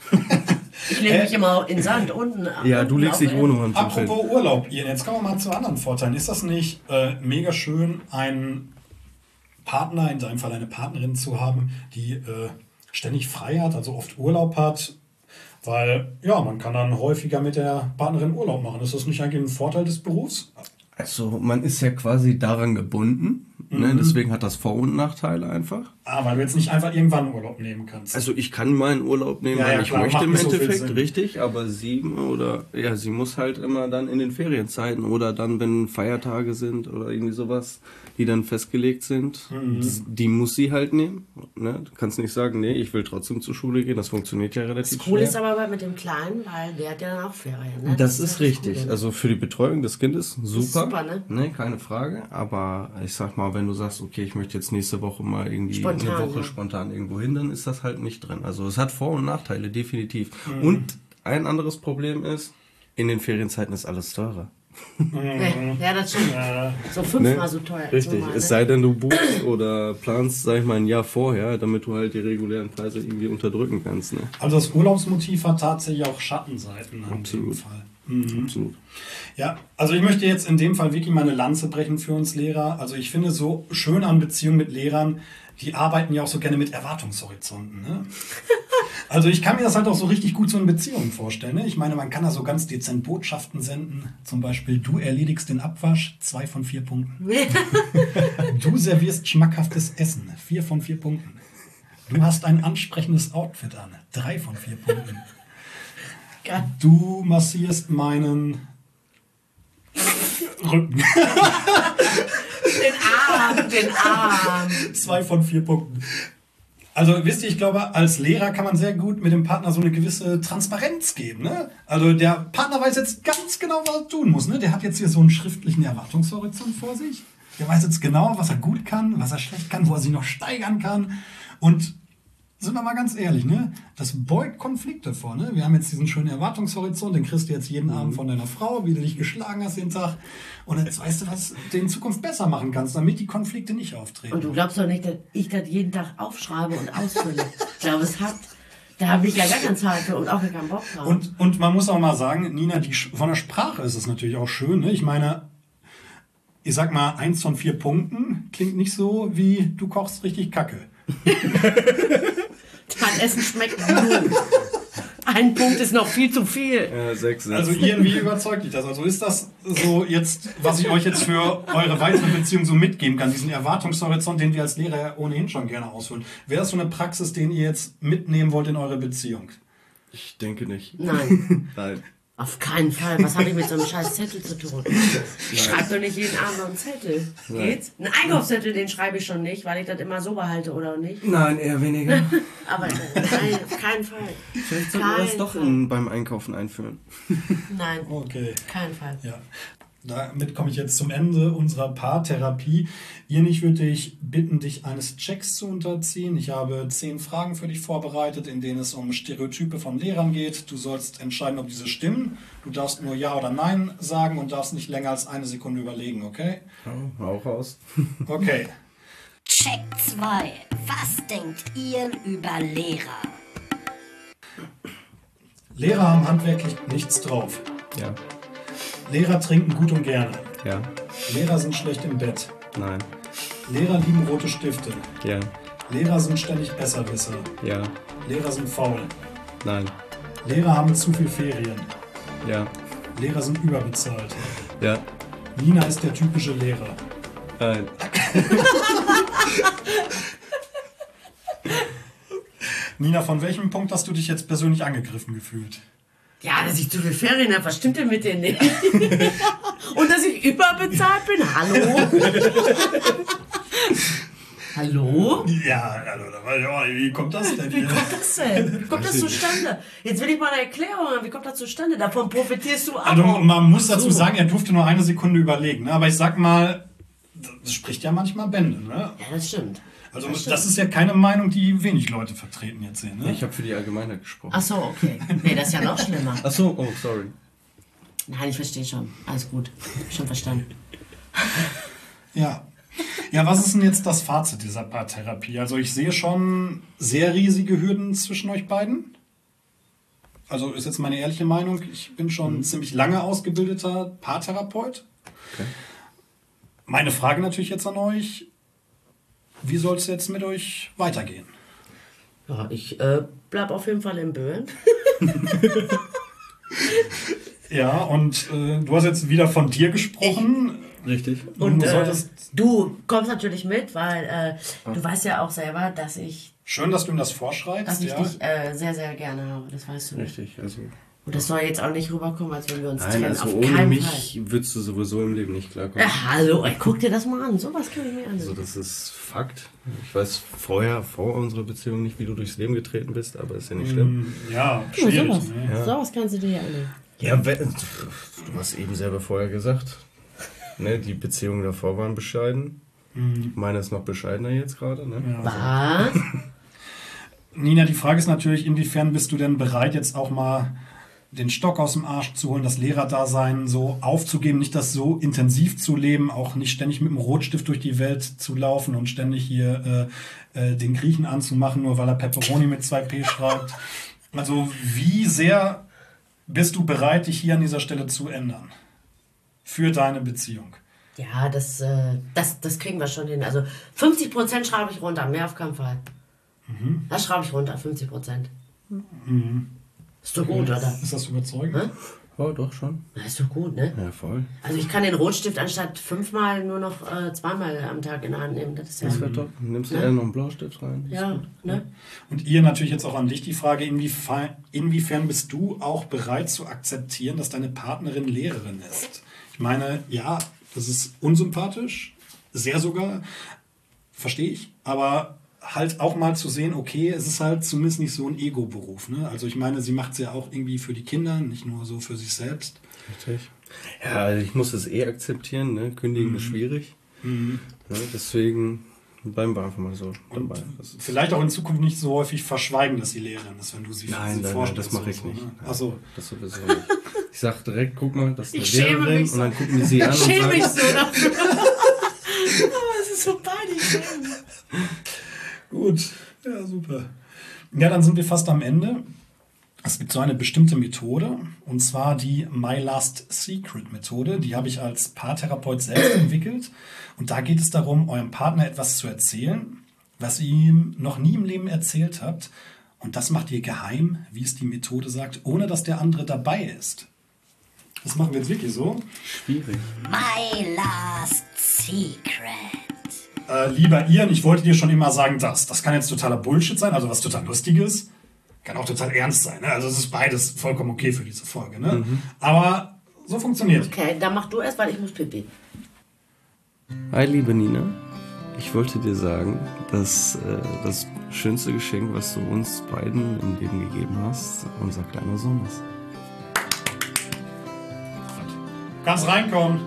[SPEAKER 3] Ich lege mich immer in Sand unten.
[SPEAKER 2] Ja,
[SPEAKER 3] unten
[SPEAKER 2] du legst
[SPEAKER 3] auf
[SPEAKER 2] dich
[SPEAKER 3] der-
[SPEAKER 2] ohne Handtuch hin.
[SPEAKER 1] Apropos Urlaub, Ian, jetzt kommen wir mal zu anderen Vorteilen. Ist das nicht äh, mega schön, einen Partner, in seinem Fall eine Partnerin zu haben, die äh, ständig frei hat, also oft Urlaub hat? Weil, ja, man kann dann häufiger mit der Partnerin Urlaub machen. Ist das nicht eigentlich ein Vorteil des Berufs?
[SPEAKER 2] Also man ist ja quasi daran gebunden, ne? Deswegen hat das Vor- und Nachteile einfach.
[SPEAKER 1] Ah, weil du jetzt nicht einfach irgendwann Urlaub nehmen kannst.
[SPEAKER 2] Also ich kann meinen Urlaub nehmen,
[SPEAKER 1] Ja,
[SPEAKER 2] wenn
[SPEAKER 1] ja,
[SPEAKER 2] ich
[SPEAKER 1] klar,
[SPEAKER 2] möchte
[SPEAKER 1] macht
[SPEAKER 2] im
[SPEAKER 1] nicht so viel
[SPEAKER 2] Endeffekt,
[SPEAKER 1] Sinn.
[SPEAKER 2] richtig, aber sie oder ja, sie muss halt immer dann in den Ferienzeiten oder dann, wenn Feiertage sind oder irgendwie sowas, die dann festgelegt sind,
[SPEAKER 1] Mhm.
[SPEAKER 2] die, die muss sie halt nehmen. Ne? Du kannst nicht sagen, nee, ich will trotzdem zur Schule gehen, das funktioniert ja relativ
[SPEAKER 3] Das Coole
[SPEAKER 2] schnell.
[SPEAKER 3] ist aber mit dem Kleinen, weil der hat ja dann auch Ferien. Ne?
[SPEAKER 2] Das ist
[SPEAKER 3] ja
[SPEAKER 2] richtig.
[SPEAKER 3] Coole.
[SPEAKER 2] Also für die Betreuung des Kindes super.
[SPEAKER 3] ist super, ne?
[SPEAKER 2] Nee, keine Frage. Aber ich sag mal, wenn du sagst, okay, ich möchte jetzt nächste Woche mal irgendwie
[SPEAKER 3] Spontan,
[SPEAKER 2] eine Woche
[SPEAKER 3] ja.
[SPEAKER 2] spontan irgendwo hin, dann ist das halt nicht drin. Also es hat Vor- und Nachteile, definitiv. Und ein anderes Problem ist, in den Ferienzeiten ist alles teurer.
[SPEAKER 3] Ja, das stimmt. So fünfmal so teuer. als
[SPEAKER 2] Richtig.
[SPEAKER 3] normal,
[SPEAKER 2] Es
[SPEAKER 3] ne?
[SPEAKER 2] sei denn, du buchst oder planst, sag ich mal, ein Jahr vorher, damit du halt die regulären Preise irgendwie unterdrücken kannst. Ne?
[SPEAKER 1] Also das Urlaubsmotiv hat tatsächlich auch Schattenseiten in dem
[SPEAKER 2] Absolut.
[SPEAKER 1] Fall.
[SPEAKER 2] Absolut.
[SPEAKER 1] Ja, also ich möchte jetzt in dem Fall wirklich mal eine Lanze brechen für uns Lehrer. Also ich finde so schön an Beziehungen mit Lehrern, die arbeiten ja auch so gerne mit Erwartungshorizonten. Ne? Also ich kann mir das halt auch so richtig gut so in Beziehungen vorstellen. Ne? Ich meine, man kann da so ganz dezent Botschaften senden. Zum Beispiel, du erledigst den Abwasch, zwei von vier Punkten. Du servierst schmackhaftes Essen, vier von vier Punkten. Du hast ein ansprechendes Outfit an, drei von vier Punkten.
[SPEAKER 3] Geil.
[SPEAKER 1] Du massierst meinen Rücken.
[SPEAKER 3] Den Arm, den Arm.
[SPEAKER 1] Zwei von vier Punkten. Also wisst ihr, ich glaube, als Lehrer kann man sehr gut mit dem Partner so eine gewisse Transparenz geben. Ne? Also der Partner weiß jetzt ganz genau, was er tun muss. Ne? Der hat jetzt hier so einen schriftlichen Erwartungshorizont vor sich. Der weiß jetzt genau, was er gut kann, was er schlecht kann, wo er sich noch steigern kann. Und sind wir mal ganz ehrlich, ne? Das beugt Konflikte vor, ne? Wir haben jetzt diesen schönen Erwartungshorizont, den kriegst du jetzt jeden Abend von deiner Frau, wie du dich geschlagen hast den Tag. Und jetzt weißt du, was du in Zukunft besser machen kannst, damit die Konflikte nicht auftreten.
[SPEAKER 3] Und du glaubst doch nicht, dass ich das jeden Tag aufschreibe und ausfülle. Ich glaube, es hat... Da habe ich ja gar keine Zeit für und auch gar keinen Bock drauf.
[SPEAKER 1] Und, und man muss auch mal sagen, Nina, die, von der Sprache ist es natürlich auch schön, ne? Ich meine, ich sag mal, eins von vier Punkten klingt nicht so, wie du kochst richtig Kacke.
[SPEAKER 3] Dein Essen schmeckt gut. Ein Punkt ist noch viel zu viel.
[SPEAKER 5] Ja, sechs, sechs.
[SPEAKER 1] Also irgendwie überzeugt dich das. Also ist das so jetzt, was ich euch jetzt für eure weitere Beziehung so mitgeben kann, diesen Erwartungshorizont, den wir als Lehrer ja ohnehin schon gerne ausfüllen. Wäre das so eine Praxis, den ihr jetzt mitnehmen wollt in eure Beziehung?
[SPEAKER 5] Ich denke nicht.
[SPEAKER 3] Nein,
[SPEAKER 5] Nein.
[SPEAKER 3] auf keinen Fall. Was habe ich mit so einem scheiß Zettel zu tun? Ich schreibe doch nicht jeden Abend noch einen Zettel. Geht's? Einen Einkaufszettel, den schreibe ich schon nicht, weil ich das immer so behalte, oder nicht?
[SPEAKER 2] Nein, eher weniger.
[SPEAKER 3] Aber nein, auf keinen Fall.
[SPEAKER 2] Vielleicht sollten wir das doch in, beim Einkaufen einführen.
[SPEAKER 3] Nein,
[SPEAKER 1] Okay.
[SPEAKER 3] keinen Fall.
[SPEAKER 1] Ja. Damit komme ich jetzt zum Ende unserer Paartherapie. Ian, ich würde dich bitten, dich eines Checks zu unterziehen. Ich habe zehn Fragen für dich vorbereitet, in denen es um Stereotype von Lehrern geht. Du sollst entscheiden, ob diese stimmen. Du darfst nur Ja oder Nein sagen und darfst nicht länger als eine Sekunde überlegen, okay?
[SPEAKER 5] Oh, hau raus.
[SPEAKER 1] Okay.
[SPEAKER 4] Check zwei. Was denkt ihr über Lehrer?
[SPEAKER 1] Lehrer haben handwerklich nichts drauf.
[SPEAKER 5] Ja.
[SPEAKER 1] Lehrer trinken gut und gerne.
[SPEAKER 5] Ja.
[SPEAKER 1] Lehrer sind schlecht im Bett.
[SPEAKER 5] Nein.
[SPEAKER 1] Lehrer lieben rote Stifte.
[SPEAKER 5] Ja.
[SPEAKER 1] Lehrer sind ständig Besserwisser.
[SPEAKER 5] Ja.
[SPEAKER 1] Lehrer sind faul.
[SPEAKER 5] Nein.
[SPEAKER 1] Lehrer haben zu viel Ferien.
[SPEAKER 5] Ja.
[SPEAKER 1] Lehrer sind überbezahlt.
[SPEAKER 5] Ja.
[SPEAKER 1] Nina ist der typische Lehrer.
[SPEAKER 5] Nein.
[SPEAKER 1] Nina, von welchem Punkt hast du dich jetzt persönlich angegriffen gefühlt?
[SPEAKER 3] Ja, dass ich zu viel Ferien habe, was stimmt denn mit dir nicht? Und dass ich überbezahlt bin? Hallo? Hallo?
[SPEAKER 1] Ja, also, da weiß ich auch nicht, wie kommt das denn
[SPEAKER 3] Wie
[SPEAKER 1] hier?
[SPEAKER 3] kommt das denn? Wie kommt das zustande? Jetzt will ich mal eine Erklärung haben. Wie kommt das zustande? Davon profitierst du auch.
[SPEAKER 1] Also, man muss dazu
[SPEAKER 3] Ach so.
[SPEAKER 1] sagen, er durfte nur eine Sekunde überlegen. Ne? Aber ich sag mal, das spricht ja manchmal Bände. Ne?
[SPEAKER 3] Ja, das stimmt.
[SPEAKER 1] Also
[SPEAKER 3] Das
[SPEAKER 1] das,
[SPEAKER 3] stimmt.
[SPEAKER 1] ist ja keine Meinung, die wenig Leute vertreten jetzt sehen. Ne?
[SPEAKER 5] Ich habe für die Allgemeinheit gesprochen.
[SPEAKER 3] Ach so, okay. Nee, das ist ja noch schlimmer.
[SPEAKER 5] Ach so, oh, sorry.
[SPEAKER 3] Nein, ich verstehe schon. Alles gut. Schon verstanden.
[SPEAKER 1] Ja. Ja, was ist denn jetzt das Fazit dieser Paartherapie? Also ich sehe schon sehr riesige Hürden zwischen euch beiden. Also ist jetzt meine ehrliche Meinung. Ich bin schon ziemlich lange ausgebildeter Paartherapeut.
[SPEAKER 5] Okay.
[SPEAKER 1] Meine Frage natürlich jetzt an euch. Wie soll es jetzt mit euch weitergehen?
[SPEAKER 3] Ja, ich äh, bleib auf jeden Fall im Böen.
[SPEAKER 1] Ja, und äh, du hast jetzt wieder von dir gesprochen.
[SPEAKER 5] Richtig.
[SPEAKER 3] Und
[SPEAKER 1] du
[SPEAKER 3] äh,
[SPEAKER 1] solltest,
[SPEAKER 3] du kommst natürlich mit, weil äh, du weißt ja auch selber, dass ich,
[SPEAKER 1] schön, dass du ihm das vorschreibst.
[SPEAKER 3] dass ich
[SPEAKER 1] ja.
[SPEAKER 3] dich äh, sehr, sehr gerne habe. Das weißt du.
[SPEAKER 5] Richtig, also.
[SPEAKER 3] Und das soll jetzt auch nicht rüberkommen, als wenn wir uns
[SPEAKER 5] Nein,
[SPEAKER 3] trennen.
[SPEAKER 5] also
[SPEAKER 3] auf
[SPEAKER 5] ohne
[SPEAKER 3] keinen
[SPEAKER 5] mich würdest du sowieso im Leben nicht klarkommen.
[SPEAKER 3] Fall. Ja, hallo, ey, guck dir das mal an. Sowas kann ich mir
[SPEAKER 5] Also
[SPEAKER 3] an.
[SPEAKER 5] das ist Fakt. Ich weiß vorher, vor unserer Beziehung nicht, wie du durchs Leben getreten bist, aber ist ja nicht schlimm.
[SPEAKER 1] Ja,
[SPEAKER 3] Guck mal,
[SPEAKER 1] schwierig.
[SPEAKER 3] sowas,
[SPEAKER 1] Ne?
[SPEAKER 3] sowas kannst du dir ja annehmen.
[SPEAKER 5] Ja, wenn, du hast eben selber vorher gesagt, ne, die Beziehungen davor waren bescheiden. Meine ist noch bescheidener jetzt gerade. Ne?
[SPEAKER 1] Ja.
[SPEAKER 3] Was?
[SPEAKER 1] Nina, die Frage ist natürlich, inwiefern bist du denn bereit, jetzt auch mal den Stock aus dem Arsch zu holen, das Lehrerdasein so aufzugeben, nicht das so intensiv zu leben, auch nicht ständig mit dem Rotstift durch die Welt zu laufen und ständig hier äh, äh, den Griechen anzumachen, nur weil er Pepperoni mit zwei P schreibt. Also wie sehr bist du bereit, dich hier an dieser Stelle zu ändern? Für deine Beziehung.
[SPEAKER 3] Ja, das, äh, das, das kriegen wir schon hin. Also fünfzig Prozent schraube ich runter, mehr auf keinen Fall.
[SPEAKER 1] Mhm.
[SPEAKER 3] Das schraube ich runter, fünfzig Prozent.
[SPEAKER 1] Mhm.
[SPEAKER 3] Ist doch gut, oder?
[SPEAKER 1] Ist das überzeugend?
[SPEAKER 3] Hä?
[SPEAKER 5] Oh, doch schon.
[SPEAKER 3] Das ist doch gut, ne?
[SPEAKER 5] Ja, voll.
[SPEAKER 3] Also ich kann den Rotstift anstatt fünfmal nur noch äh, zweimal am Tag in der Hand nehmen. Das ist ja...
[SPEAKER 5] Das wäre top. Nimmst du
[SPEAKER 3] Ja.
[SPEAKER 5] eher noch einen Blaustift rein?
[SPEAKER 3] Ja, ne?
[SPEAKER 1] Und ihr natürlich jetzt auch an dich die Frage, inwiefern, inwiefern bist du auch bereit zu akzeptieren, dass deine Partnerin Lehrerin ist? Ich meine, ja, das ist unsympathisch, sehr sogar, verstehe ich, aber halt auch mal zu sehen, okay, es ist halt zumindest nicht so ein Ego-Beruf. Ne? Also ich meine, sie macht es ja auch irgendwie für die Kinder, nicht nur so für sich selbst.
[SPEAKER 5] Richtig. Ja, also ich muss es eh akzeptieren. Ne? Kündigen ist schwierig.
[SPEAKER 1] Mhm.
[SPEAKER 5] Ne? Deswegen bleiben wir einfach mal so
[SPEAKER 1] Und
[SPEAKER 5] dabei. Das ist
[SPEAKER 1] vielleicht auch in Zukunft nicht so häufig verschweigen, dass sie Lehrerin ist, wenn du sie,
[SPEAKER 5] Nein,
[SPEAKER 1] sie
[SPEAKER 5] nein,
[SPEAKER 1] vorstellst.
[SPEAKER 5] nein, das mache ich
[SPEAKER 1] oder
[SPEAKER 5] nicht.
[SPEAKER 1] So, ne? Achso.
[SPEAKER 5] Das sowieso nicht. Ich sag direkt, guck mal, das ist eine
[SPEAKER 3] Ich schäme
[SPEAKER 5] Lehrerin.
[SPEAKER 3] mich so.
[SPEAKER 5] Und dann gucken die sie an
[SPEAKER 3] Ich
[SPEAKER 5] und
[SPEAKER 3] schäme mich
[SPEAKER 5] sagen,
[SPEAKER 3] so dafür. Aber es ist so peinlich.
[SPEAKER 1] Gut, ja, super. Ja, dann sind wir fast am Ende. Es gibt so eine bestimmte Methode, und zwar die My Last Secret Methode. Die habe ich als Paartherapeut selbst entwickelt. Und da geht es darum, eurem Partner etwas zu erzählen, was ihr ihm noch nie im Leben erzählt habt. Und das macht ihr geheim, wie es die Methode sagt, ohne dass der andere dabei ist. Das machen wir jetzt wirklich so.
[SPEAKER 5] schwierig.
[SPEAKER 4] My last secret.
[SPEAKER 1] Äh, lieber Ian, ich wollte dir schon immer sagen, das. Das kann jetzt totaler Bullshit sein, also was total Lustiges. Kann auch total ernst sein. Ne? Also es ist beides vollkommen okay für diese Folge. Ne?
[SPEAKER 5] Mhm.
[SPEAKER 1] Aber so funktioniert.
[SPEAKER 3] Okay, dann mach du erst, weil ich muss pipi.
[SPEAKER 5] Hi, liebe Nina. Ich wollte dir sagen, dass äh, das schönste Geschenk, was du uns beiden im Leben gegeben hast, unser kleiner Sohn ist.
[SPEAKER 1] Kannst reinkommen.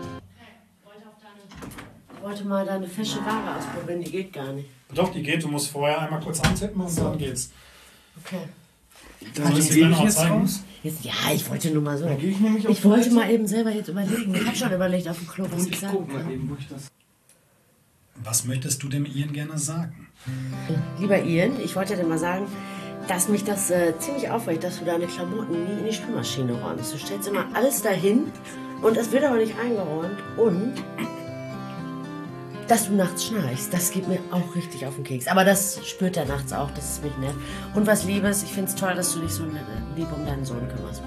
[SPEAKER 3] Ich wollte mal deine fesche Ware ausprobieren, die geht gar nicht.
[SPEAKER 1] Doch, die geht. Du musst vorher einmal kurz antippen und dann geht's.
[SPEAKER 3] Okay.
[SPEAKER 1] Soll ich dir noch zeigen?
[SPEAKER 3] Jetzt, ja, ich wollte nur mal so.
[SPEAKER 5] gehe ich nämlich
[SPEAKER 3] Ich wollte mal eben selber jetzt überlegen. Ich habe schon überlegt auf dem Klo, was ich sagen kann.
[SPEAKER 5] eben, wo ich das...
[SPEAKER 1] Was möchtest du dem Ian gerne sagen?
[SPEAKER 3] Lieber Ian, ich wollte dir mal sagen, dass mich das äh, ziemlich aufregt, dass du deine Klamotten nie in die Spülmaschine räumst. Du stellst immer alles dahin und es wird aber nicht eingeräumt. Und dass du nachts schnarchst, das geht mir auch richtig auf den Keks. Aber das spürt er nachts auch, das ist mich nett. Und was Liebes, ich finde es toll, dass du dich so lieb um deinen Sohn kümmerst.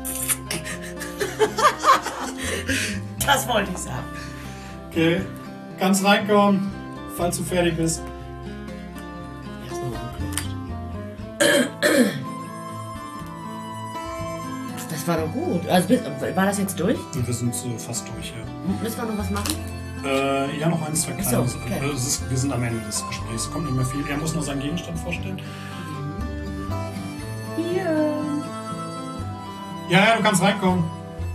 [SPEAKER 3] Das wollte ich sagen.
[SPEAKER 1] Okay. Kannst reinkommen, falls du fertig bist.
[SPEAKER 3] Erst noch mal geklopft. Das war doch gut. Also, war das jetzt durch?
[SPEAKER 1] Und wir sind so fast durch, ja.
[SPEAKER 3] Müssen wir noch was machen?
[SPEAKER 1] Äh, ja, noch ein, zwei
[SPEAKER 3] Ach
[SPEAKER 1] kleine.
[SPEAKER 3] so, okay.
[SPEAKER 1] äh, es ist, wir sind am Ende des Gesprächs. Kommt nicht mehr viel. Er muss noch seinen Gegenstand vorstellen.
[SPEAKER 3] Hier.
[SPEAKER 1] Ja, ja, du kannst reinkommen.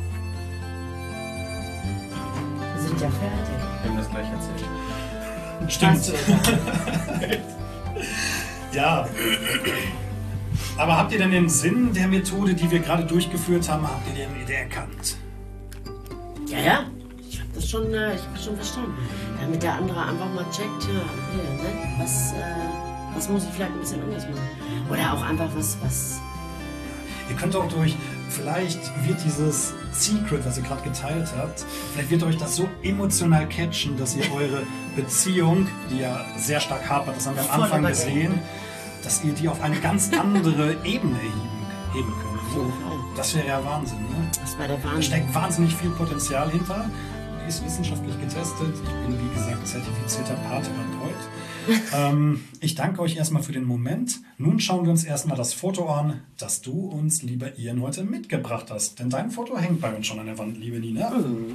[SPEAKER 3] Wir sind ja fertig.
[SPEAKER 5] Wir haben das gleich erzählt.
[SPEAKER 1] Stimmt. Ja. Aber habt ihr denn den Sinn der Methode, die wir gerade durchgeführt haben, habt ihr den den erkannt?
[SPEAKER 3] Ja, ja. Ich hab das schon, äh, ich hab das schon verstanden. Damit der andere einfach mal checkt, ja, hier, ne? Was, äh, was muss ich vielleicht ein bisschen anders machen? Oder auch einfach was, was.
[SPEAKER 1] Ihr könnt auch durch, vielleicht wird dieses Secret, was ihr gerade geteilt habt, vielleicht wird euch das so emotional catchen, dass ihr eure Beziehung, die ja sehr stark hapert, das haben wir am
[SPEAKER 3] Voll
[SPEAKER 1] Anfang
[SPEAKER 3] überdenken.
[SPEAKER 1] gesehen, dass ihr die auf eine ganz andere Ebene heben, heben könnt.
[SPEAKER 3] Auf jeden Fall.
[SPEAKER 1] Das wäre ja Wahnsinn, ne?
[SPEAKER 3] Das war der
[SPEAKER 1] Da
[SPEAKER 3] Wahnsinn.
[SPEAKER 1] steckt wahnsinnig viel Potenzial hinter. Die ist wissenschaftlich getestet. Ich bin, wie gesagt, zertifizierter Paartherapeut. ähm, ich danke euch erstmal für den Moment. Nun schauen wir uns erstmal das Foto an, das du uns, lieber Ian, heute mitgebracht hast. Denn dein Foto hängt bei uns schon an der Wand, liebe Nina.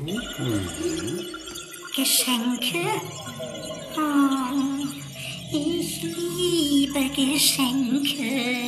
[SPEAKER 4] Geschenke? Oh, ich liebe Geschenke.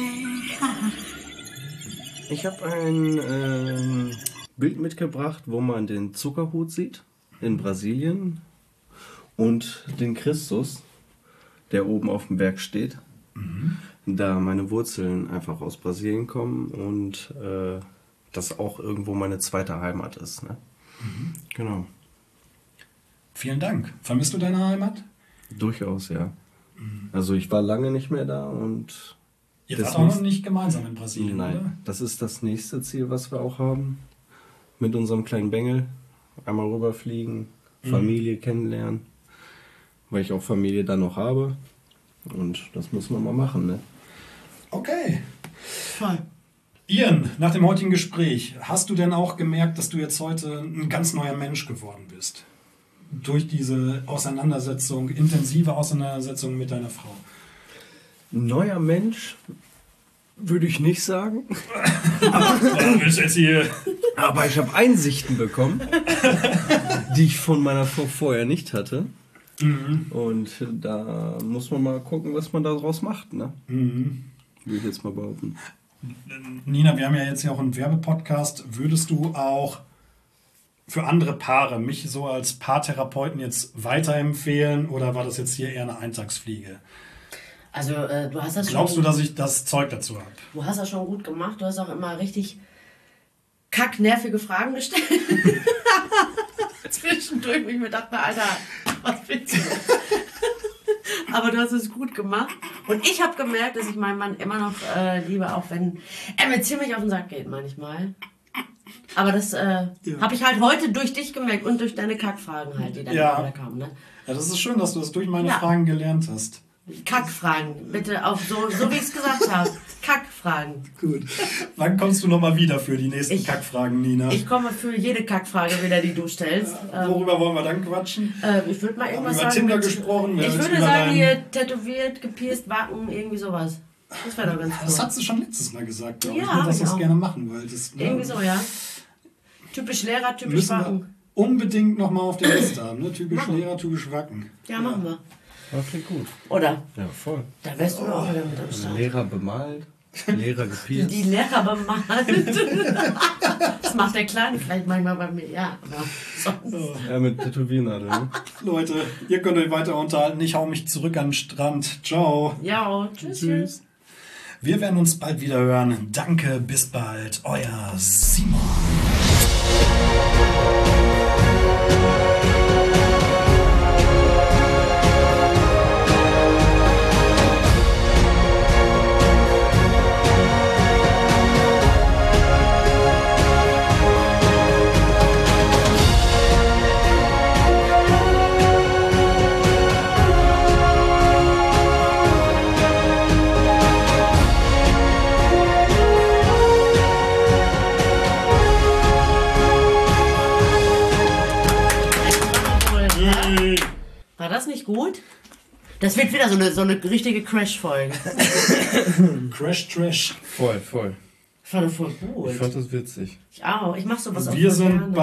[SPEAKER 5] Ich habe ein ähm, Bild mitgebracht, wo man den Zuckerhut sieht in Brasilien und den Christus, der oben auf dem Berg steht, mhm. da meine Wurzeln einfach aus Brasilien kommen und äh, das auch irgendwo meine zweite Heimat ist. Ne? Mhm. Genau.
[SPEAKER 1] Vielen Dank. Vermisst du deine Heimat?
[SPEAKER 5] Durchaus, ja. Mhm. Also ich war lange nicht mehr da und...
[SPEAKER 1] Ihr
[SPEAKER 5] Das
[SPEAKER 1] wart auch noch
[SPEAKER 5] nächste-
[SPEAKER 1] nicht gemeinsam in Brasilien,
[SPEAKER 5] Nein,
[SPEAKER 1] oder?
[SPEAKER 5] das ist das nächste Ziel, was wir auch haben. Mit unserem kleinen Bengel einmal rüberfliegen, Familie kennenlernen, weil ich auch Familie dann noch habe. Und das müssen wir mal machen, ne?
[SPEAKER 1] Okay.
[SPEAKER 3] Voll.
[SPEAKER 1] Ian, nach dem heutigen Gespräch, hast du denn auch gemerkt, dass du jetzt heute ein ganz neuer Mensch geworden bist? Durch diese Auseinandersetzung, intensive Auseinandersetzung mit deiner Frau.
[SPEAKER 5] Neuer Mensch würde ich nicht sagen.
[SPEAKER 1] Ja, willst du jetzt hier...
[SPEAKER 5] Aber ich habe Einsichten bekommen, die ich von meiner Frau vorher nicht hatte.
[SPEAKER 1] Mhm.
[SPEAKER 5] Und da muss man mal gucken, was man daraus macht, ne?
[SPEAKER 1] Mhm.
[SPEAKER 5] Würde ich jetzt mal behaupten.
[SPEAKER 1] Nina, wir haben ja jetzt hier auch einen Werbepodcast. Würdest du auch für andere Paare mich so als Paartherapeuten jetzt weiterempfehlen oder war das jetzt hier eher eine Eintagsfliege?
[SPEAKER 3] Also äh, du hast das
[SPEAKER 1] Glaubst
[SPEAKER 3] schon,
[SPEAKER 1] du, dass ich das Zeug dazu habe?
[SPEAKER 3] du hast das schon gut gemacht. Du hast auch immer richtig kacknervige Fragen gestellt. Zwischendurch, wo ich mir dachte, Alter, was willst du? Aber du hast es gut gemacht. Und ich habe gemerkt, dass ich meinen Mann immer noch äh, liebe, auch wenn er mir ziemlich auf den Sack geht manchmal. Aber das äh, ja. habe ich halt heute durch dich gemerkt und durch deine Kackfragen halt, die dann
[SPEAKER 1] Ja.
[SPEAKER 3] wieder kamen. Ne?
[SPEAKER 1] Ja, das ist schön, dass du das durch meine
[SPEAKER 3] Ja.
[SPEAKER 1] Fragen gelernt hast.
[SPEAKER 3] Kackfragen, bitte auch so, so wie ich es gesagt habe. Kackfragen.
[SPEAKER 1] Gut. Wann kommst du nochmal wieder für die nächsten
[SPEAKER 3] Ich-
[SPEAKER 1] Kackfragen, Nina?
[SPEAKER 3] Ich komme für jede Kackfrage wieder, die du stellst. Ähm,
[SPEAKER 1] Worüber wollen wir dann quatschen?
[SPEAKER 3] äh, ich würde mal irgendwas
[SPEAKER 1] über
[SPEAKER 3] sagen.
[SPEAKER 1] Tinder
[SPEAKER 3] mit-
[SPEAKER 1] gesprochen? Wir
[SPEAKER 3] Ich
[SPEAKER 1] haben jetzt
[SPEAKER 3] würde
[SPEAKER 1] über
[SPEAKER 3] sagen,
[SPEAKER 1] dein-
[SPEAKER 3] hier tätowiert, gepierst, Backen, irgendwie sowas. Das wäre doch ganz
[SPEAKER 1] Das
[SPEAKER 3] cool.
[SPEAKER 1] hat sie schon letztes Mal gesagt, glaube
[SPEAKER 3] Ja,
[SPEAKER 1] ich, ne,
[SPEAKER 3] hab
[SPEAKER 1] dass
[SPEAKER 3] ich
[SPEAKER 1] du es
[SPEAKER 3] auch.
[SPEAKER 1] gerne machen wolltest. Ne?
[SPEAKER 3] Irgendwie so, ja. Typisch Lehrer, typisch
[SPEAKER 1] Müssen wir
[SPEAKER 3] Backen.
[SPEAKER 1] unbedingt nochmal auf der Liste haben. Ne? Typisch
[SPEAKER 3] Machen.
[SPEAKER 1] Lehrer, typisch Wacken.
[SPEAKER 3] Ja, machen wir.
[SPEAKER 5] Okay, gut.
[SPEAKER 3] Oder?
[SPEAKER 5] Ja, voll.
[SPEAKER 3] Da wärst du doch auch wieder mit am Start.
[SPEAKER 5] Lehrer bemalt, Lehrer gepierst.
[SPEAKER 3] Die Lehrer bemalt. Das macht der Kleine vielleicht manchmal bei mir, ja. Aber sonst.
[SPEAKER 5] Ja, mit Tätowiernadel, ne?
[SPEAKER 1] Leute, ihr könnt euch weiter unterhalten. Ich hau mich zurück an den Strand. Ciao.
[SPEAKER 3] Ja, tschüss. tschüss.
[SPEAKER 1] Wir werden uns bald wieder hören. Danke, bis bald. Euer Simon.
[SPEAKER 3] War das nicht gut? Das wird wieder so eine, so eine richtige Crash-Folge.
[SPEAKER 1] Crash Trash.
[SPEAKER 5] Voll, voll.
[SPEAKER 3] Ich fand das voll gut.
[SPEAKER 5] Ich fand das witzig.
[SPEAKER 3] Ich auch. Ich mach sowas auch
[SPEAKER 1] Wir
[SPEAKER 3] voll
[SPEAKER 1] sind
[SPEAKER 3] gerne.